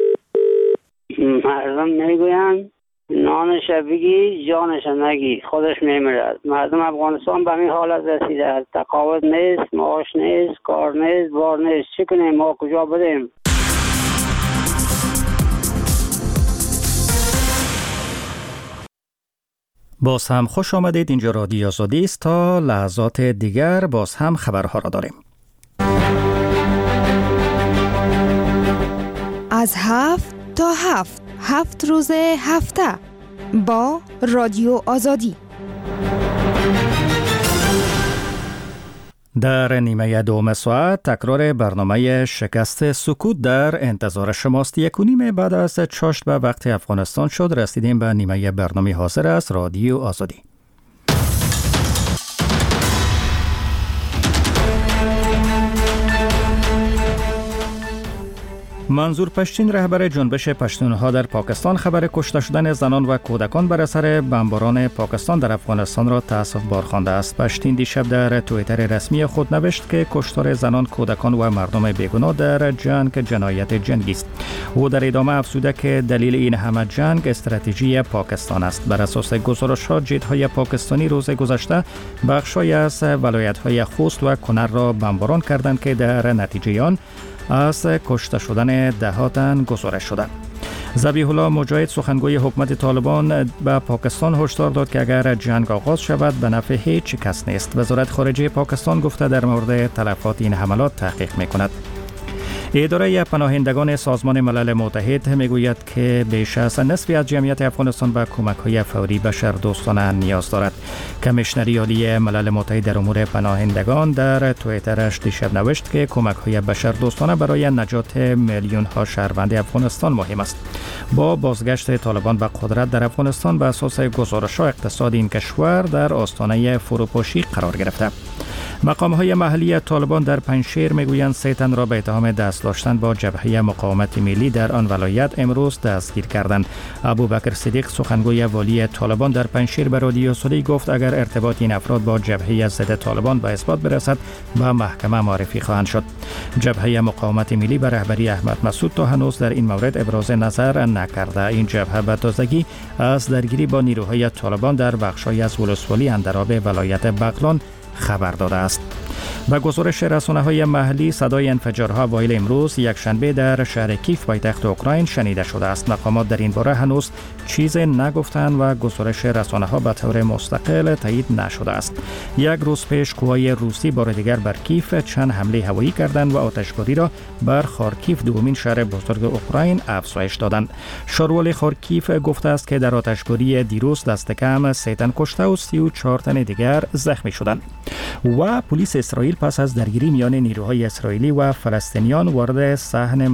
مردم میگویند نانش بگی جانش نگی، خودش میمیرد. مردم افغانستان به این حالت رسیده است، تقاعد نیست، معاش نیست، کار نیست، بار نیست. چی کنیم؟ ما کجا بریم؟ باز هم خوش آمدید. اینجا رادیو آزادی است. تا لحظات دیگر باز هم خبرها را داریم. از 7 تا 7 روز هفته با رادیو آزادی. در نیمه دوم ساعت تکرار برنامه شکست سکوت در انتظار شماست. 1:30 بعد از چاشت به وقت افغانستان شد. رسیدیم به نیمه برنامه حاضر است رادیو آزادی. منظور پشتین رهبر جنبش پشتونها در پاکستان خبر کشته شدن زنان و کودکان بر اثر بمباران پاکستان در افغانستان را تأسف بار خوانده است. پشتین دیشب در توییتر رسمی خود نوشت که کشتار زنان، کودکان و مردم بیگناه در جنگ جنایت جنگی است. او در ادامه افزوده که دلیل این همه جنگ استراتژی پاکستان است. بر اساس گزارش‌ها جت‌های پاکستانی روز گذشته بخش‌هایی از ولایت‌های خوست و کنر را بمباران کردند که در نتیجه آن از کشته شدن ده تن گزارش شده. ذبیح الله مجاهد سخنگوی حکومت طالبان به پاکستان هشدار داد که اگر جنگ آغاز شود به نفع هیچ کس نیست. وزارت خارجه پاکستان گفته در مورد تلفات این حملات تحقیق می‌کند. اداره پناهندگان سازمان ملل متحد میگوید که بیش از نصف از جمعیت افغانستان به کمک‌های فوری بشردوستانه نیاز دارد. کمیشنری عالی ملل متحد در امور پناهندگان در توییترش دیشب نوشت که کمک‌های بشردوستانه برای نجات میلیون‌ها شهروند افغانستان مهم است. با بازگشت طالبان به قدرت در افغانستان به اساس گزارش‌ها اقتصاد این کشور در آستانه فروپاشی قرار گرفته. مقام‌های محلی طالبان در پنجشیر میگویند 3 تن را به اتهام دست داشتن با جبهه مقاومت ملی در آن ولایت امروز دستگیر کردند. ابوبکر صدیق سخنگوی والی طالبان در پنجشیر به رادیو آزادی گفت اگر ارتباط این افراد با جبهه ضد طالبان به اثبات برسد به محکمه معرفی خواهند شد. جبهه مقاومت ملی به رهبری احمد مسعود تا هنوز در این مورد ابراز نظر نکرده. این جبهه به تازگی از درگیری با نیروهای طالبان در بخش‌های از ولسوالی اندراب ولایت بغلان خبر داده است. با گزارش رسانه‌های محلی صدای انفجارها اوایل امروز یکشنبه در شهر کیف پایتخت اوکراین شنیده شده است. مقامات در این باره هنوز چیز نگفتند و گزارش رسانه‌ها به طور مستقل تایید نشده است. یک روز پیش قوای روسی بار دیگر بر کیف چند حمله هوایی کردند و آتشباری را بر خارکیف دومین شهر بزرگ اوکراین افزایش دادند. شارول خارکیف گفته است که در آتشباری دیروز دست کم 3 تن کشته و 34 تن دیگر زخمی شدند. و پلیس اسرائیل پس از درگیری میان نیروهای اسرائیلی و فلسطینیان وارد صحن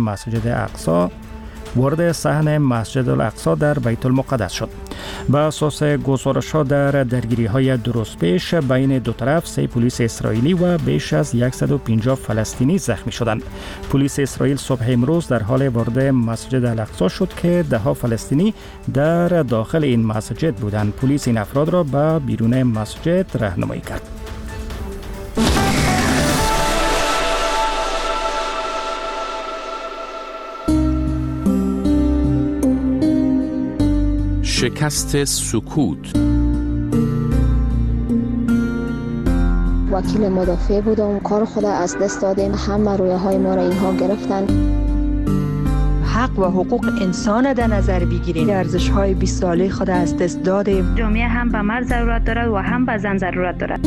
مسجد الاقصی در بیت المقدس شد. به اساس گزارش‌ها در درگیری‌های درست پیش بین دو طرف 3 پلیس اسرائیلی و بیش از 150 فلسطینی زخمی شدند. پلیس اسرائیل صبح امروز در حال وارد مسجد الاقصی شد که 10 فلسطینی در داخل این مسجد بودند. پلیس این افراد را به بیرون مسجد راهنمایی کرد. شکست سکوت. وکیل مدافع بودم، کار خود از دست دادیم، همه رویاهای ما را اینها گرفتن. حق و حقوق انسان در نظر بگیریم. ارزش‌های 20 ساله خود از دست دادیم. جامعه هم به مرد ضرورت دارد و هم به زن ضرورت دارد.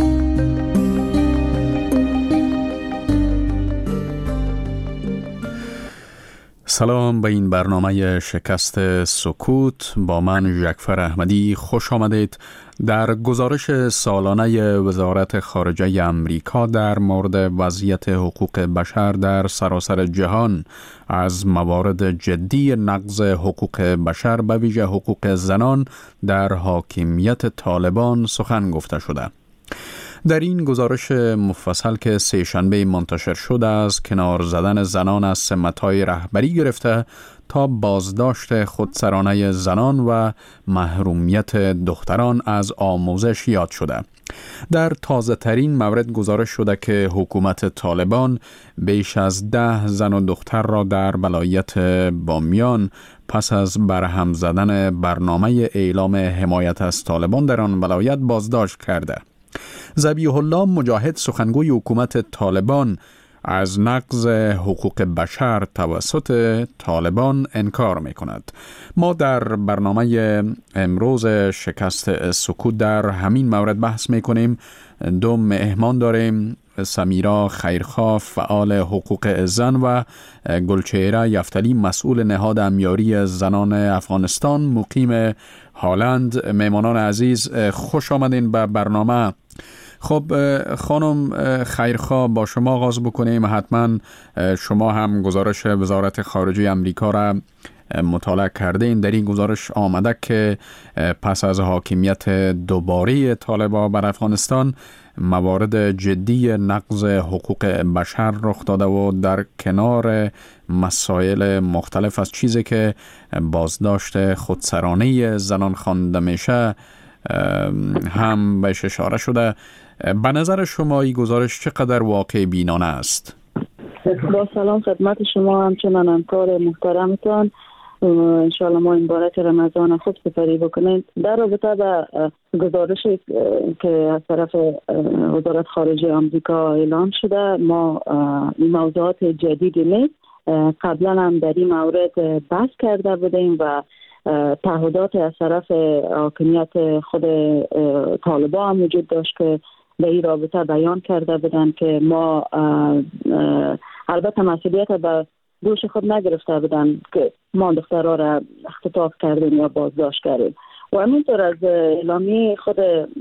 سلام به این برنامه شکست سکوت. با من جعفر احمدی خوش آمدید. در گزارش سالانه وزارت خارجه امریکا در مورد وضعیت حقوق بشر در سراسر جهان از موارد جدی نقض حقوق بشر به ویژه حقوق زنان در حاکمیت طالبان سخن گفته شده. در این گزارش مفصل که سه‌شنبه منتشر شده از کنار زدن زنان از سمت‌های رهبری گرفته تا بازداشت خودسرانه زنان و محرومیت دختران از آموزش یاد شده. در تازه ترین مورد گزارش شده که حکومت طالبان بیش از 10 زن و دختر را در ولایت بامیان پس از برهم زدن برنامه اعلام حمایت از طالبان در آن ولایت بازداشت کرده. ذبیح الله مجاهد سخنگوی حکومت طالبان از نقض حقوق بشر توسط طالبان انکار می کند. ما در برنامه امروز شکست سکوت در همین مورد بحث می کنیم. دو مهمان داریم: سمیرا خیرخواه، فعال حقوق زن، و گلچهره یفتلی، مسئول نهاد امیاری زنان افغانستان مقیم هالند. مهمانان عزیز، خوش آمدین به برنامه. خب خانم خیرخواه، با شما آغاز بکنیم. حتما شما هم گزارش وزارت خارجه امریکا را مطالعه کردین. در این گزارش آمده که پس از حاکمیت دوباره طالبان بر افغانستان موارد جدی نقض حقوق بشر رخ داده و در کنار مسائل مختلف از چیزی که بازداشت خودسرانه زنان خوانده میشه هم بهش اشاره شده. به نظر شما این گزارش چقدر واقع بینانه است؟ با سلام خدمت شما، همچنان همکار محترمتان. انشاءالله ما این باره رمضان خوب سپری بکنید. در رابطه با گزارشی که از طرف وزارت خارجه آمریکا اعلان شده، ما این موضوعات جدیدی نیست. قبلا هم در این مورد بحث کرده بودیم و تعهدات از طرف حاکمیت خود طالبان هم وجود داشت که در این رابطه بیان کرده بودن که ما البته مسئولیت به دوش خود نگرفته بودن که ما دخترها را اختطاف کردیم یا بازداشت کردیم. و همینطور از اعلامیه خود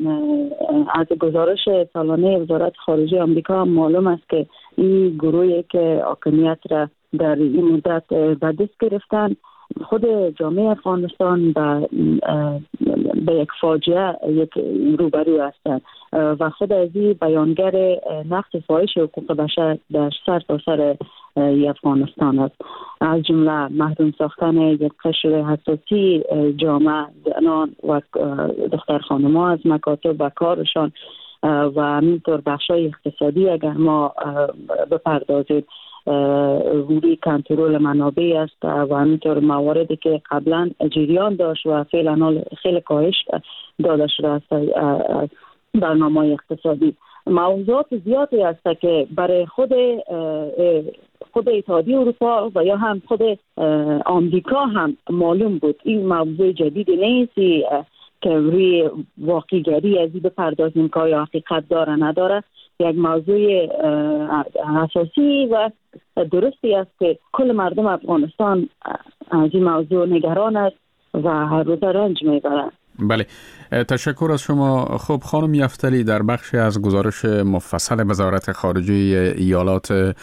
از گزارش سالانه وزارت خارجه آمریکا هم معلوم است که این گروهی که حاکمیت را در این مدت به دست گرفتن، خود جامعه افغانستان به یک فاجعه روبرو هستند و خود از این بیانگر نقض فاحش حقوق بشر در سرتاسر افغانستان است، از جمله محروم ساختن یک قشر حساسی جامعه، زنان و دختر خانم‌ها از مکاتب و کارشان و همینطور بخشای اقتصادی اگر ما بپردازید روی کنترل منابع است و همینطور مواردی که قبلا جریان داشت و فعلا خیلی کاهش داده شده است برنامه اقتصادی. موضوعات زیادی است که برای خود اتحادیه اروپا و یا هم خود آمریکا هم معلوم بود. این موضوع جدیدی نیست که روی واقعیگری از این بپردازیم که آیا حقیقت داره نداره. یک موضوع اساسی و درستی است که کل مردم افغانستان از این موضوع نگران است و هر روز رنج میبرند. بله، تشکر از شما. خب خانم یفتلی، در بخشی از گزارش مفصل وزارت خارجه ایالات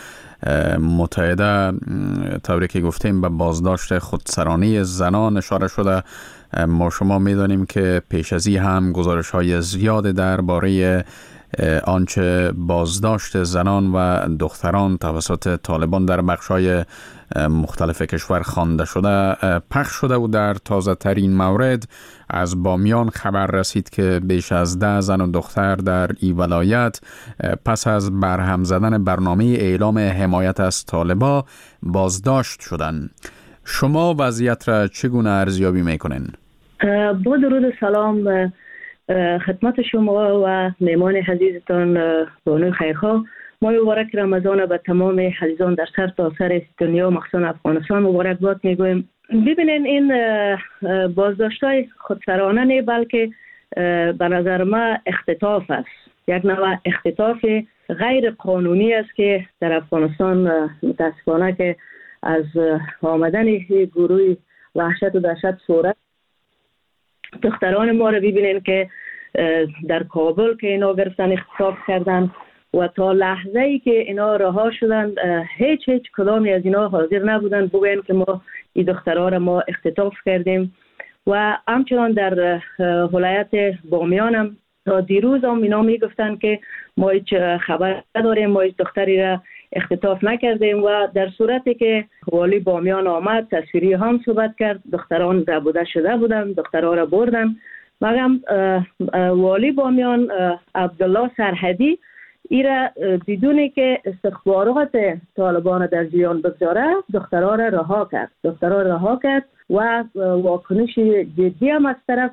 متحده طوری که گفتیم به بازداشت خودسرانه زنان اشاره شده. ما شما میدانیم که پیش از این هم گزارش‌های زیاد درباره آنچه بازداشت زنان و دختران توسط طالبان در بخش‌های مختلف کشور خوانده شده پخش شده و در تازه ترین مورد از بامیان خبر رسید که بیش از 10 زن و دختر در این ولایت پس از برهم زدن برنامه اعلام حمایت از طالبان بازداشت شدند. شما وضعیت را چگونه ارزیابی میکنین؟ با درود سلام خدمت شما و مهمان عزیزتان بانو خیرخواه. ما مبارک رمضان به تمام عزیزان در سر تا سر دنیا مخصوصا افغانستان مبارک باد میگویم. ببینین این بازداشت‌های خودسرانه نه بلکه به نظر من اختطاف است، یک نوع اختطاف غیر قانونی است که در افغانستان متاسفانه که از آمدن گروه وحشت و دهشت صورت دختران ما رو ببینین که در کابل که اینا گرفتن اختطاف کردن و تا لحظه ای که اینا رها شدن هیچ کدامی از اینا حاضر نبودن بگوین که ما این دخترها را ما اختطاف کردیم. و همچنان در ولایت بامیان هم تا دیروز هم اینا میگفتن که ما هیچ خبر نداریم، ما هیچ دختری را اختطاف نکردیم. و در صورتی که والی بامیان آمد تصویری هم صحبت کرد، دختران ربوده شده بودن، دخترها را بردن. مگم والی بامیان عبدالله سرحدی ایرا بدونی که استخبارات طالبان در جریان بگذاره دخترها را رها کرد و واکنش جدی هم از طرف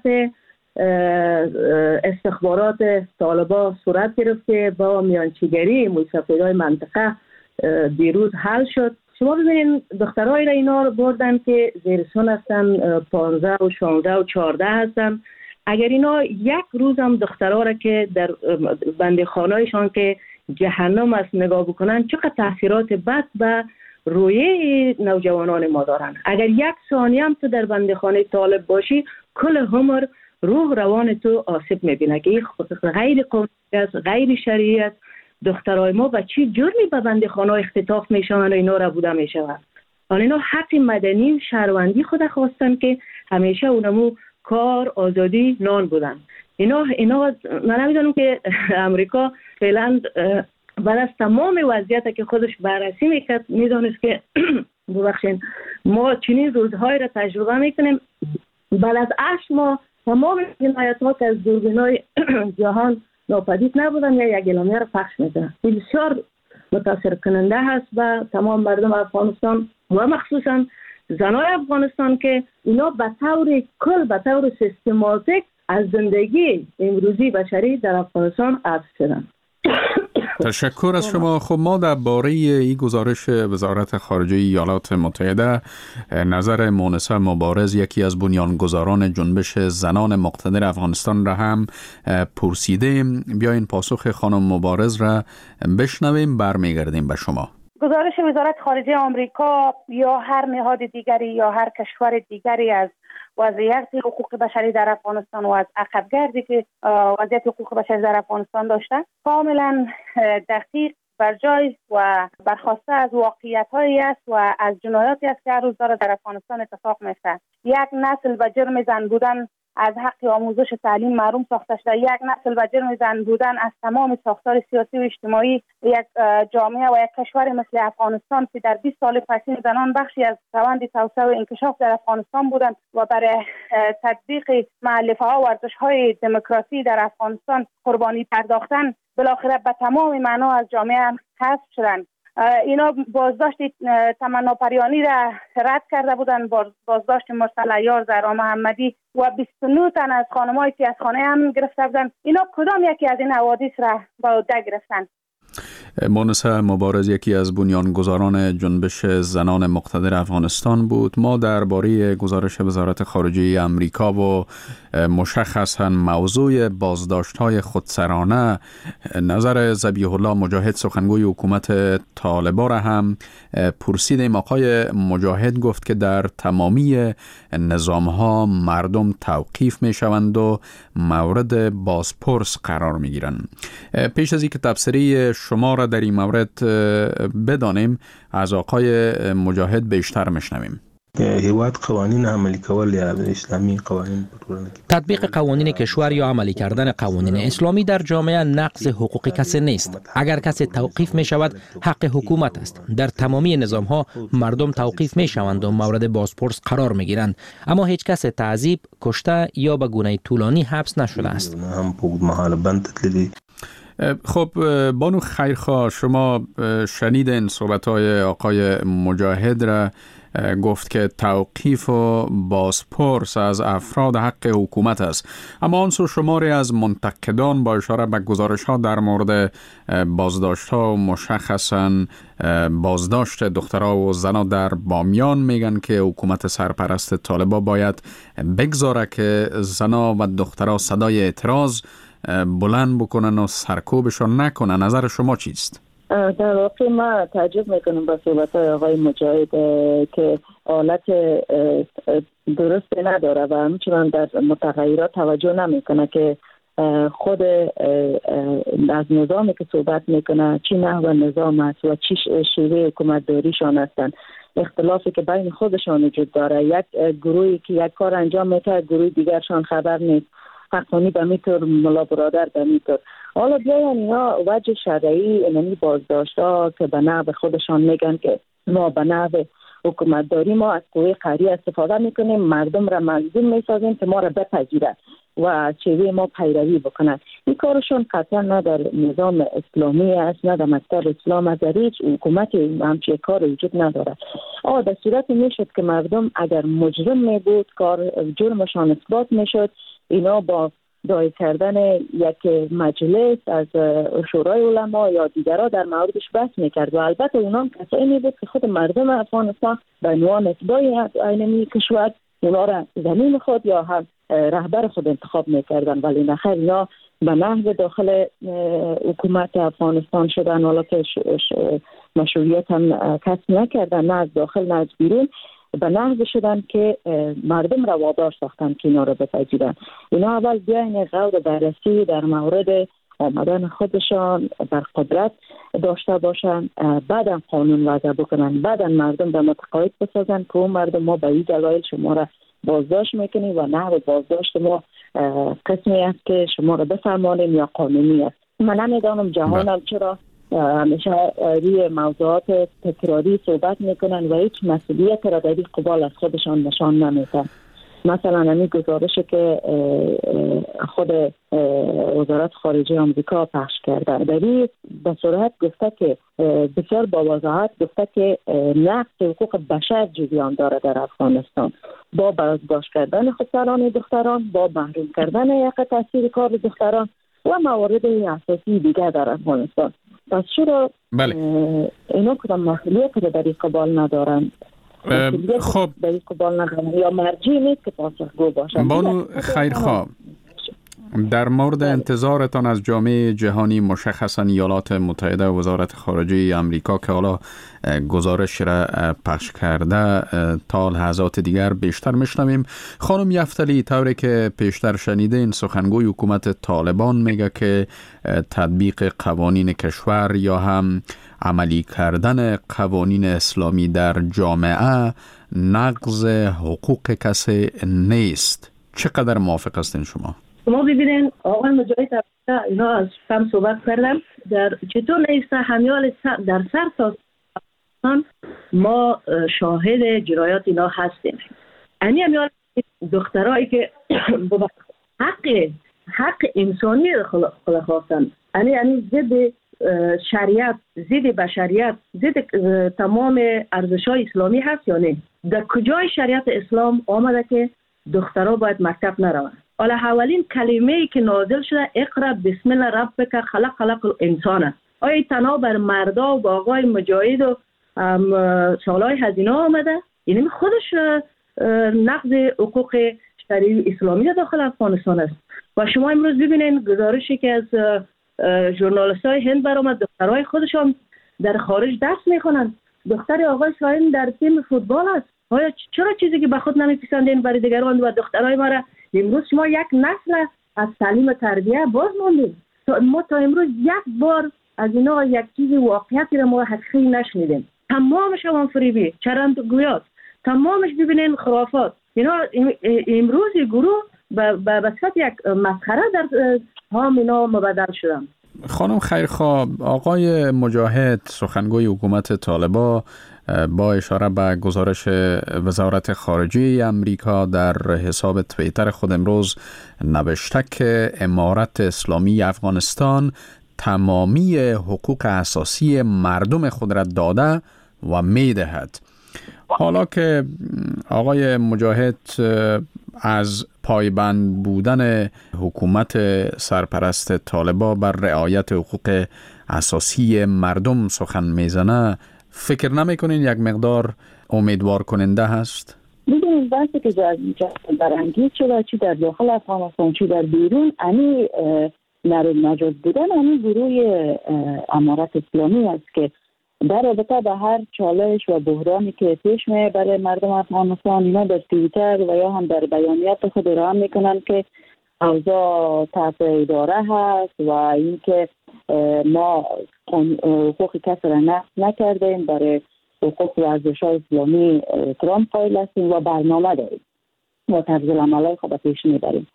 استخبارات طالبان صورت گرفت که با میانجیگری موسفیدهای منطقه دیروز حل شد. شما ببینید دخترای را اینا رو بردن که زیر سن هستن، 15 و 16 و 14 هستن. اگر اینا یک روز هم دخترها را که در بندیخانه‌شان که جهنم است نگاه بکنن، چقدر تاثیرات بد به روی نوجوانان ما دارن. اگر یک ثانیه هم تو در بندیخانه طالب باشی، کل عمر روح روان تو آسیب میبینه که غیر قانونی است، غیر شرعی است. دخترای ما به چی جرمی به بندیخانه اختطاف میشوند و اینا را بوده میشوند. حالا اینا حق مدنی شهروندی خود خواستن که همیشه اونمو کار، آزادی، نان بودن. اینا من نمیدونم که امریکا فعلا بعد از تمام وضعیت که خودش بررسی میکرد میدونست که ببخشید ما چنین روزهای را تجربه میکنیم. بعد از 8 ماه تمام جنایت ها که از دوربینای جهان ناپدید نبودن یا یک اعلامیه را پخش میکنن. این بسیار متاثر کننده هست و تمام مردم افغانستان و مخصوصا زنای افغانستان که اینا به طور کل، به طور سیستماتیک از زندگی امروزی بشری در افغانستان حذف شدن. تشکر از شما. خب ما درباره این گزارش وزارت خارجه ایالات متحده نظر مونسه مبارز، یکی از بنیانگذاران جنبش زنان مقتدر افغانستان را هم پرسیدیم. بیاین پاسخ خانم مبارز را بشنویم، برمیگردیم به شما. گزارش وزارت خارجه آمریکا یا هر نهاد دیگری یا هر کشور دیگری از وضعیت حقوق بشری در افغانستان و از عقبگردی که وضعیت حقوق بشری در افغانستان داشته کاملا دقیق بر جای و برخواسته از واقعیت‌هایی است و از جنایاتی است که هر روز داره در افغانستان اتفاق میفته. یک نسل به جرم زن بودن از حق آموزش تعلیم محروم ساخته شده، یک نسل به جرم زن بودن از تمام ساختار سیاسی و اجتماعی یک جامعه و یک کشور مثل افغانستان که در 20 سال پسین زنان بخشی از روند توسعه و انکشاف در افغانستان بودند و برای تطبیق مؤلفه‌ها و ارزش‌های دموکراسی در افغانستان قربانی پرداختن، بالاخره به تمام معنا از جامعه حذف شدند. اینا بازداشت تمناپریانی را رد کرده بودند، بازداشت مرسل عیار، زهرا محمدی و 29 تن از خانم‌هایی که از خانه هم گرفته بودند. اینا کدام یکی از این حوادث را به عهده گرفتند؟ مونسه مبارز یکی از بنیانگذاران جنبش زنان مقتدر افغانستان بود. ما درباره گزارش وزارت خارجه امریکا و مشخصاً موضوع بازداشت‌های خودسرانه نظر ذبیح الله مجاهد سخنگوی حکومت طالبان را هم پرسیدیم. آقای مجاهد گفت که در تمامی نظام‌ها مردم توقیف می‌شوند و مورد بازپرس قرار می‌گیرند. پیش از اینکه تفسیری شما را در این مورد بدانیم، از آقای مجاهد بیشتر مشنویم. قوانین عملی کول یا اسلامی قوانین تطبیق قوانین کشور یا عملی کردن قوانین اسلامی در جامعه نقض حقوق کسی نیست. اگر کسی توقیف می شود حق حکومت است. در تمامی نظام ها مردم توقیف می شوند و مورد بازپرس قرار می گیرند، اما هیچ کس تعذیب، کشته یا به گونه طولانی حبس نشده است. خب بانو خیرخواه، شما شنیدین صحبت‌های آقای مجاهد را، گفت که توقیف و بازپرس از افراد حق حکومت است، اما آن سو شماری از منتقدان با اشاره به گزارش‌ها در مورد بازداشت‌ها و مشخصاً بازداشت دخترها و زنها در بامیان میگن که حکومت سرپرست طالبان باید بگذاره که زنها و دخترها صدای اعتراض بلند بکنن و سرکوبشون نکنن. نظر شما چیست؟ در واقع ما تعجب میکنم با صحبت‌های آقای مجاهد که حالت درست نداره و همچنان در متغیرات توجه نمیکنه که خود از نظامی که صحبت میکنه چی نحو نظام است و چی شیوه حکومتداریشان هستند. اختلافی که بین خودشان وجود داره، یک گروهی که یک کار انجام میده گروه دیگرشان خبر نیست، حقانی به میتور، ملا برادر به میتور. حالا بیاین اینا وجه شرعی اینمی بازداشت ها که به نحو خودشان میگن که ما به نحو حکومتداری ما از قوه قهری استفاده میکنیم، مردم را مجبور میسازیم که ما را بپذیرند و چیزی ما پیروی بکنند. این کارشون قطعا نه در نظام اسلامی است، نه در مکتب اسلام است، در هیچ حکومت همچین کار وجود نداره. در صورت میشد که مردم اگر مجرم می بود کار جرمشان اثبات میشد، اینا با داعی کردن یک مجلس از شورای علما یا دیگرها در موردش بحث میکرد و البته اونام کسایی می بود که خود مردم افغانستان به عنوان اتباعی اینمی کشور اونا را زمین خود یا هم رهبر خود انتخاب میکردن، ولی نخیر اینا به نحو داخل حکومت افغانستان شدن، حالا که مشروعیت هم کسب نکردن، نه از داخل نه از بیرون، به نحو شدن که مردم را وادار ساختن که اینا را بپذیرن. اینا اول بیاین غور بررسی در مورد آمدن خودشان بر قدرت داشته باشن، بعدم قانون وضع بکنن، بعدم مردم را متقاعد بسازن که اون مردم ما به این دلایل شما را بازداشت میکنیم و نحو بازداشت ما قسمی است که شما را بفرمانیم یا قانونی است. من نمیدانم جهانم چرا همیشه روی موضوعات تکراری صحبت میکنن و هیچ مسئولیت را در این قبال از خودشان نشان نمیدن. مثلا همین گزارشی که خود وزارت خارجه آمریکا پخش کرده در این به صورت گفته که بسیار با وضاحت گفته که نقض حقوق بشر جریان داره در افغانستان، با بازداشت کردن خودسران دختران، با محروم کردن حق تحصیل کار دختران و موارد اساسی دیگر در افغانستان. پس چرا اینا کدام مسئولیت رو در این قبال ندارن؟ خب در این قبال ندارن یا مرجعی نیست که پاسخگو باشن؟ بانو خیرخواه، در مورد انتظارتان از جامعه جهانی، مشخصا ایالات متحده و وزارت خارجه آمریکا که حالا گزارش را پخش کرده، تا لحظات دیگر بیشتر میشنویم. خانم یفتلی، طوری که پیشتر شنیدین، سخنگوی حکومت طالبان میگه که تطبیق قوانین کشور یا هم عملی کردن قوانین اسلامی در جامعه نقض حقوق کسی نیست. چقدر موافق هستین شما؟ شما ببینین آقای مجاهد اینا از کم صحبت کردم، در چطور نیست همیال در سر تا ما شاهد جرایات اینا هستیم. همیال دخترایی که حق انسانی خلا خواستن، یعنی ضد شریعت، ضد بشریت، ضد تمام ارزش‌های اسلامی هست یا نه؟ در کجای شریعت اسلام آمده که دخترها باید مکتب نروند؟ حالا اولین کلمه‌ای که نازل شده اقرا بسم الله ربک خلق الانسان، آیا تنها بر مردا و با آقای مجاهد و سالهای هزینه آمده؟ یعنی خودش نقض حقوق شرعی اسلامی داخل افغانستان است. و شما امروز ببینید گزارشی که از ژورنالیست‌های هند برآمد، دخترای خودشان در خارج درس میخونن. دختر آقای شاهین در تیم فوتبال است. آیا چرا چیزی که به خود نمیپسندین برای دیگران و دخترای ما را امروز شما یک نسل از تعلیم تربیه باز موندیم؟ ما تا امروز یک بار از اینا یک چیز واقعیتی را ما حقیقی نشنیدیم. تمامش هم فریبی، چرند گویات، تمامش ببینین خرافات. اینا امروز گروه به صورت یک مسخره در هم اینا مبدل شدن. خانم خیرخواه، آقای مجاهد سخنگوی حکومت طالبان با اشاره به گزارش وزارت خارجه امریکا در حساب توییتر خود امروز نوشته که امارت اسلامی افغانستان تمامی حقوق اساسی مردم خود را داده و میدهد. حالا که آقای مجاهد از پایبند بودن حکومت سرپرست طالبان بر رعایت حقوق اساسی مردم سخن میزنه، فکر نمیکنین یک مقدار امیدوار کننده هست؟ ببینید بحثی که برانگیز شده چی در داخل افغانستان چی در بیرون، یعنی نجات بودن یعنی گروه امارت اسلامی است که در رابطه به هر چالش و بحرانی که پیش میاد برای مردم افغانستان، اینا در توییتر و یا هم در بیانیات خود اعلام میکنن که اوضاع تحت اداره هست و اینکه ما حقوق کسی را نقض نکردیم، برای حقوق و ارزش‌های اسلامی احترام قائل هستیم و برنامه داریم و طرز العمل‌های خود پیش میبریم.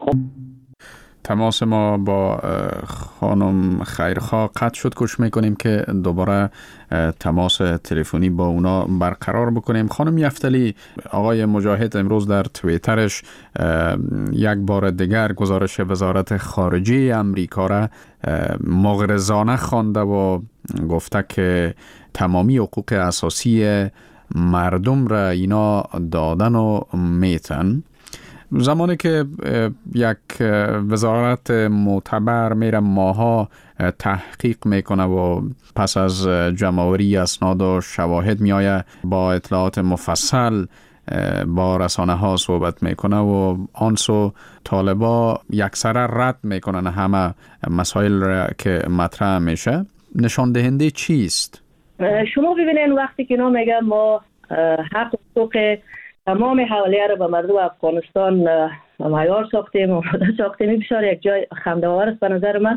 تماس ما با خانم خیرخواه قطع شد. کوشش میکنیم که دوباره تماس تلفنی با اونا برقرار بکنیم. خانم یفتلی، آقای مجاهد امروز در توییترش یک بار دیگر گزارش وزارت خارجه امریکا را مغرضانه خوانده و گفته که تمامی حقوق اساسی مردم را اینا دادن و میتن. زمانی که یک وزارت معتبر میره ماها تحقیق میکنه و پس از جمع‌آوری اسناد و شواهد میآید با اطلاعات مفصل با رسانه ها صحبت میکنه و آنسو طالبا یکسره رد میکنن همه مسائل را که مطرح میشه، نشان دهنده چیست؟ شما ببینید وقتی که اینا میگن ما حق حقوق تمام حوالیه رو به مردم افغانستان معیار ساختیم و ساختیم، بسیار یک جای خنده‌آور است به نظر من.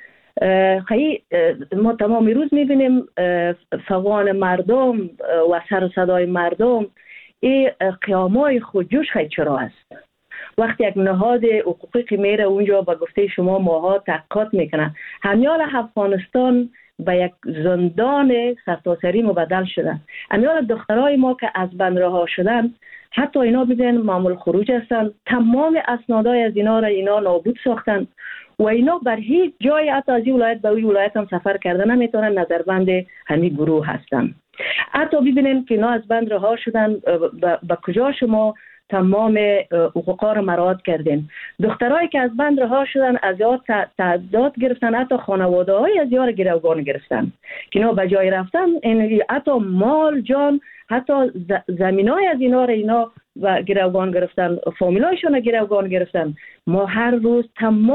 ما تمام روز میبینیم فغان مردم و سر و صدای مردم، این قیامای خودجوش خیلی چرا است. وقتی یک نهاد حقوقی که میره اونجا به گفته شما ماها تحقیقات میکنن، همیال افغانستان به یک زندان سرتاسری مبدل شدن. همیال دخترای ما که از بند رها شدن، حتی اینا ببین معمول خروج هستن، تمام اسنادای از اینا را اینا نابود ساختن و اینا بر هیچ جای حتی از این ولایت به اون ولایت هم سفر کردن نمیتونن، نظربند همین گروه هستن. حتی ببینیم که اینا از بند رها شدن، به کجا شما تمام حقوقا رو مراعات کردین؟ دخترایی که از بند رها شدن از یاد تعداد گرفتن، حتی خانواده های از یاد گروگان گرفتن که اینا به جای رفتن، حتی مال جان، حتی زمین های از اینا رو اینا و گروگان گرفتن، فامیلایشون رو گروگان گرفتن. ما هر روز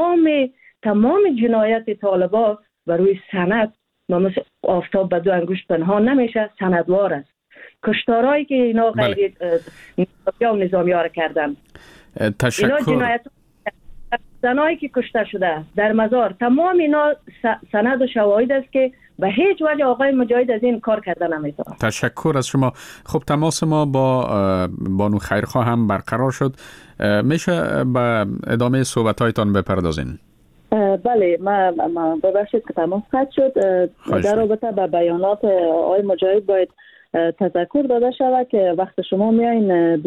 تمام جنایت طالبا بر روی سند، ما مثل آفتاب به دو انگشت پنهان نمیشه، سندوار است. کشتارایی که اینا غیر نظامی ها را کردن، اینا جنایت زنایی که کشته شده در مزار، تمام اینا سند و شواهد است که به هیچ وجه آقای مجاهد از این کار کردن نمیتونه. تشکر از شما. خب تماس ما با بانو خیرخواه هم برقرار شد، میشه به ادامه صحبت‌هایتان بپردازین؟ بله، ما ببخشید که تماس قطع شد. در رابطه با بیانات آقای مجاهد باید تذکر داده شود که وقت شما میایین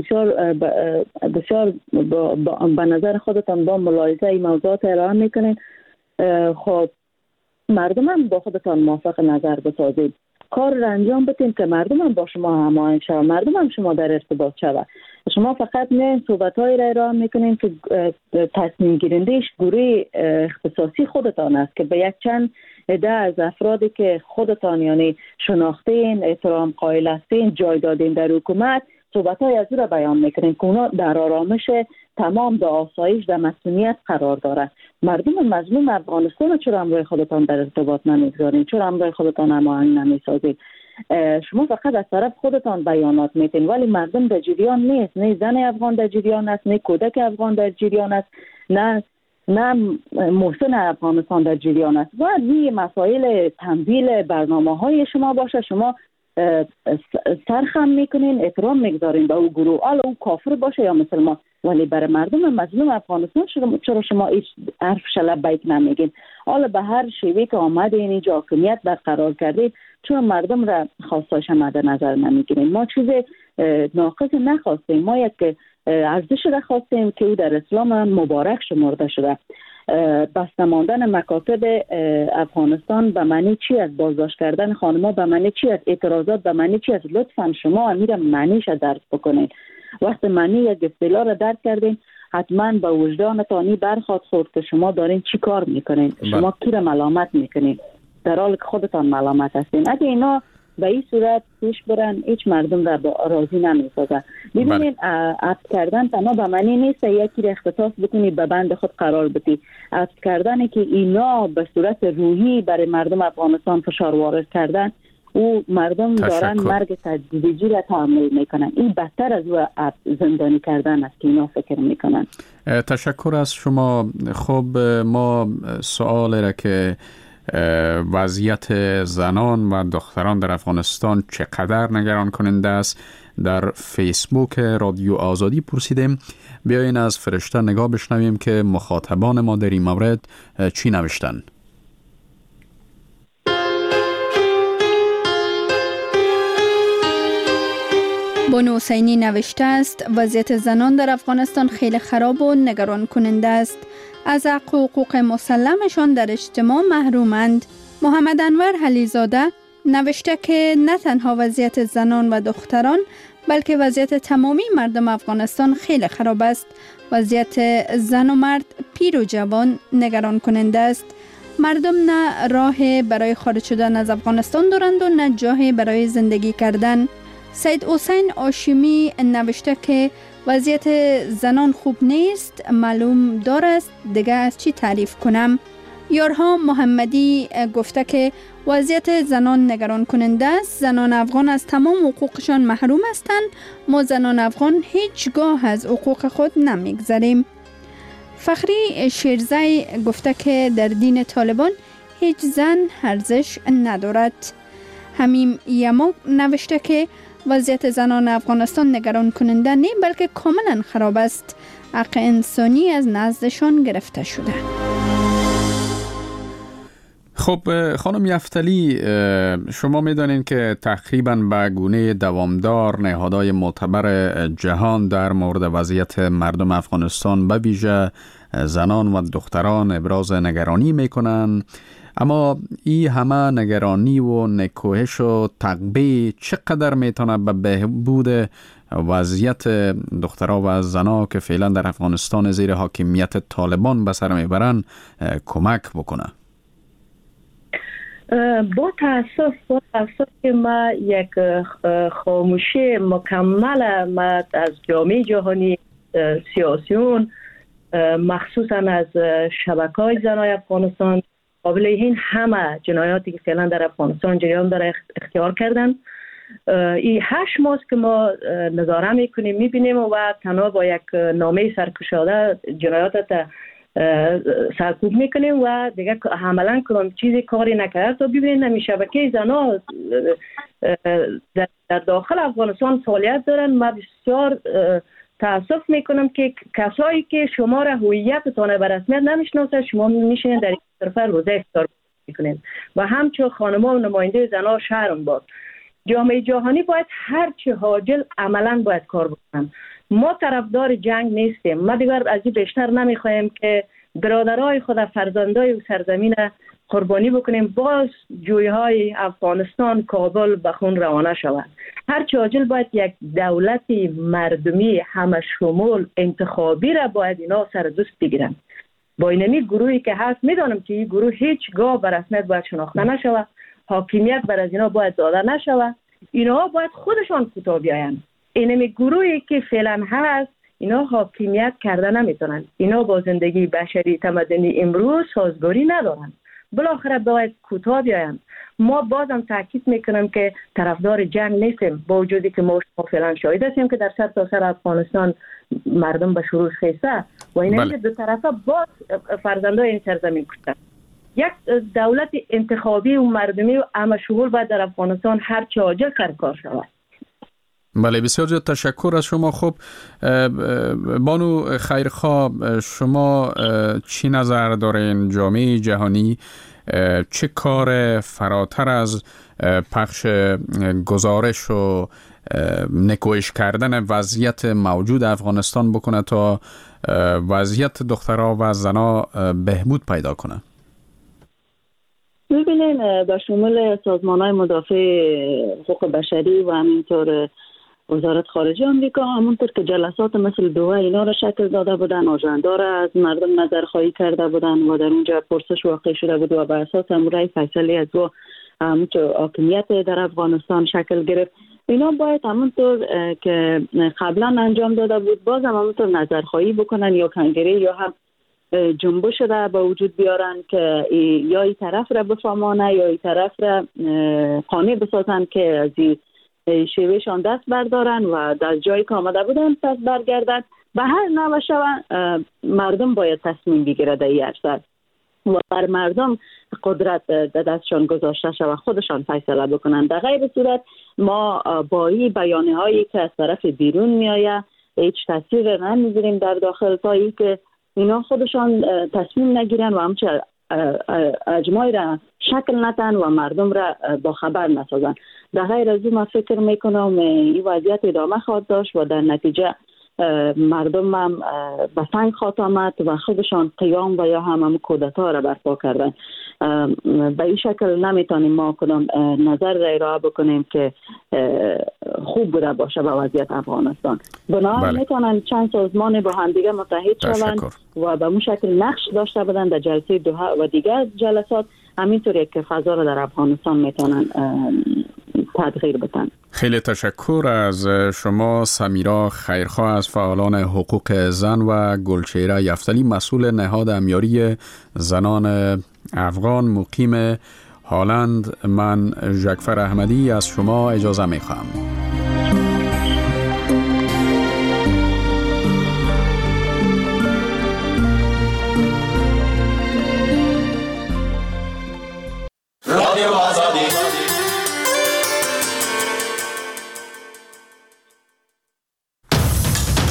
بسیار به نظر خودتان با ملاحظه این موضوعات ارائه میکنین، خب مردم هم با خودتان موافق نظر بسازید، کار را انجام بدین که مردم هم با شما هماهنگ شود، مردم هم شما در ارتباط شود. شما فقط میایین صحبت‌هایی را ارائه میکنین که تصمیم گیرنده‌اش گروه اختصاصی خودتان است که به یک چند عده از افرادی که خودتان یعنی شناختین، احترام قائل هستین، جای دادین در حکومت، صحبت‌های از او را بیان میکنین که اونا در آرامش تمام در آسایش در مسئولیت قرار داره. مردم مظلوم افغانستان چرا همراه خودتان در ارتباط نمیگذارین؟ چرا همراه خودتان هماهنگ نمیسازید؟ شما فقط از طرف خودتان بیانات میتین ولی مردم در جریان نیست، نه زن افغان در جریان است، نه کودک افغان در جریان است، نه محسن افغانستان در جریان است. و این مسائل تنزیل برنامه‌های شما باشه، شما سرخم میکنین، احترام میگذارین به او گروه، حالا او کافر باشه یا مسلمان، ولی برای مردم مظلوم افغانستان چرا شما هیچ حرف لبیک نمیگین؟ حالا به هر شیوه که آمدین اینجا حاکمیت برقرار کردید، چون مردم را خواستاش هم در نظر نمیگیرین. ما چیز ناقص نخواستیم، ما یک ارزش را خواستیم که او در اسلام مبارک شمرده شده. بسته ماندن مکاتب افغانستان به معنی چی است؟ بازداشت کردن خانم‌ها به معنی چی است؟ اعتراضات به معنی چی است؟ لطفاً شما امیر معنیش درک بکنید. وقتی معنی یک اصطلاح را درک کردین، حتما به وجدانتان برخواد خورد که شما دارین چی کار میکنین، شما کی را ملامت میکنین در حالی که خودتان ملامت هستین. اگه اینا به این صورت پیش برن، هیچ مردم را راضی نمیسازه. ببینید عفو کردن تنها به معنی نیست یکی را اختصاص بکنید به بند خود قرار بدید. عفو کردنه که اینا به صورت روحی برای مردم افغانستان فشار وارد کردن، او مردم دارن مرگ تدریجی را تحمل میکنن. این بدتر از او زندانی کردن است که اینا فکر میکنن. تشکر از شما. خب ما سوال را که وضعیت زنان و دختران در افغانستان چقدر نگران کننده است در فیسبوک رادیو آزادی پرسیدیم. بیاین از فرشته نگاه بشنویم که مخاطبان ما در این مورد چی نوشتن. بانو حسینی نوشته است وضعیت زنان در افغانستان خیلی خراب و نگران کننده است. از حق و حقوق مسلمشان در اجتماع محرومند. محمد انور حلیزاده نوشته که نه تنها وضعیت زنان و دختران بلکه وضعیت تمامی مردم افغانستان خیلی خراب است. وضعیت زن و مرد، پیر و جوان نگران کننده است. مردم نه راه برای خارج شدن از افغانستان دارند و نه جای برای زندگی کردن. سید حسین هاشمی نوشته که وضعیت زنان خوب نیست، معلوم دارست دیگه از چی تعریف کنم. یارها محمدی گفته که وضعیت زنان نگران کننده است. زنان افغان از تمام حقوقشان محروم هستند. ما زنان افغان هیچگاه از حقوق خود نمیگذریم. فخری شیرزی گفته که در دین طالبان هیچ زن ارزش ندارد. همیم یمو نوشته که وضعیت زنان افغانستان نگران کننده نه بلکه کاملا خراب است. حق انسانی از نزدشان گرفته شده. خب خانم یفتلی، شما میدانید که تقریباً به گونه دوامدار نهادهای معتبر جهان در مورد وضعیت مردم افغانستان به ویژه زنان و دختران ابراز نگرانی میکنن، اما این همه نگرانی و نکوهش و تقبیه چقدر میتونه به بهبود وضعیت دخترها و زنها که فعلا در افغانستان زیر حاکمیت طالبان به سر میبرن کمک بکنه؟ با تاسف که ما یک خاموشی مکمل از جامعه جهانی، سیاسیون، مخصوصا از شبکه‌های زنای افغانستان قابل این همه جنایاتی که فعلا در افغانستان جریان داره اختیار کردن. این 8 ماه که ما نظاره میکنیم میبینیم و تنها با یک نامه سرکشاده جنایات سرکوب میکنیم و دیگه عملا کدام چیزی کاری نکرد تا ببینید نمی شبکه زنا در داخل افغانستان فعالیت دارن. ما بسیار تاسف میکنم که کسایی که شما را هویتتان به رسمیت نمیشناسه شما میشین در این طرف روزه افطار میکنین و همچون خانم‌ها و نماینده زنا شرم باد. جامعه جهانی باید هر چه عاجل عملا باید کار بکنن. ما طرفدار جنگ نیستیم. ما دیگر از این بیشتر نمیخوایم که برادرای خود، فرزندای و سرزمین قربانی بکنیم باز جویهای افغانستان کابل به خون روانه شود. هر چه عاجل باید یک دولتی مردمی همه شمول انتخابی را باید اینا سر دوست بگیرن. با اینمی گروهی که هست میدانم که این گروه هیچگاه به رسمیت باید شناخته نشود، حاکمیت بر از اینا باید داده نشود. اینا باید خودشان کوتاه بیاین. اینمی گروهی که فعلا هست اینا حاکمیت کرده نمیتونن. اینا با زندگی بشری تمدنی امروز سازگاری ندارن. بالاخره باید کوتاه بیاین. ما بازم تاکید میکنم که طرفدار جنگ نیستیم، با وجودی که ما فعلا شاهد هستیم که در سر افغانستان مردم به شروع خیسته و اینا که دو طرفه باز فرزندای این سرزمین کشتن. یک دولت انتخابی و مردمی و همه شمول باید در افغانستان هر چه عاجل سرکار شود. بله، بسیار زیاد تشکر از شما. خب بانو خیرخواه، شما چی نظر دارین؟ جامعه جهانی چه کار فراتر از پخش گزارش و نکوهش کردن وضعیت موجود افغانستان بکنه تا وضعیت دخترها و زنها بهبود پیدا کنه؟ ببینین به شمول سازمان‌های مدافع حقوق بشری و همینطور وزارت خارجه آمریکا همونطور که جلسات مثل دوحه اینا را شکل داده بودن، آژاندا را از مردم نظرخواهی کرده بودن و در اونجا پرسش واقع شده بود و بر اساس امورای فیصله از او همونطور حاکمیت در افغانستان شکل گرفت. اینا باید همونطور که قبلا انجام داده بود باز هم همونطور نظرخواهی بکنن یا کنگره یا هم جنبش را به وجود بیارن که یا این طرف را بفهمانه یا این طرف را قانع بسازن که از این شیوهشان دست بردارن و از جایی که آمده بودن پس برگردن. به هر نوع شوند مردم باید تصمیم بگیره در این عرصه و بر مردم قدرت در دستشان گذاشته شود خودشان فیصله بکنن. در غیر صورت ما با این بیانیه هایی که از طرف بیرون میآید هیچ تاثیر نمیذاریم در داخل تا ای که اینا خودشان تصمیم نگیرن و همچنین اجماعی را شکل ندن و مردم را با خبر نسازن. در غیر از این ما فکر میکنم این وضعیت ادامه خواهد داشت و در نتیجه مردم هم به سنگ خاط آمد و خودشان قیام و یا هم کودتا را برپا کردن. به این شکل نمیتونیم ما کدام نظر را ارائه بکنیم که خوب بوده باشه به وضعیت افغانستان. بنابراین میتونن چند سازمان با هم دیگه متحد شوند و به اون شکل نقش داشته بودن در جلسه دوحه و دیگر جلسات، همینطوری که فضا را در افغانستان میتونن تغییر بدن. خیلی تشکر از شما سمیرا خیرخواه از فعالان حقوق زن و گلچهره یفتلی، مسئول نهاد امیاری زنان افغان مقیم هالند. من ژکفر احمدی از شما اجازه میخوام.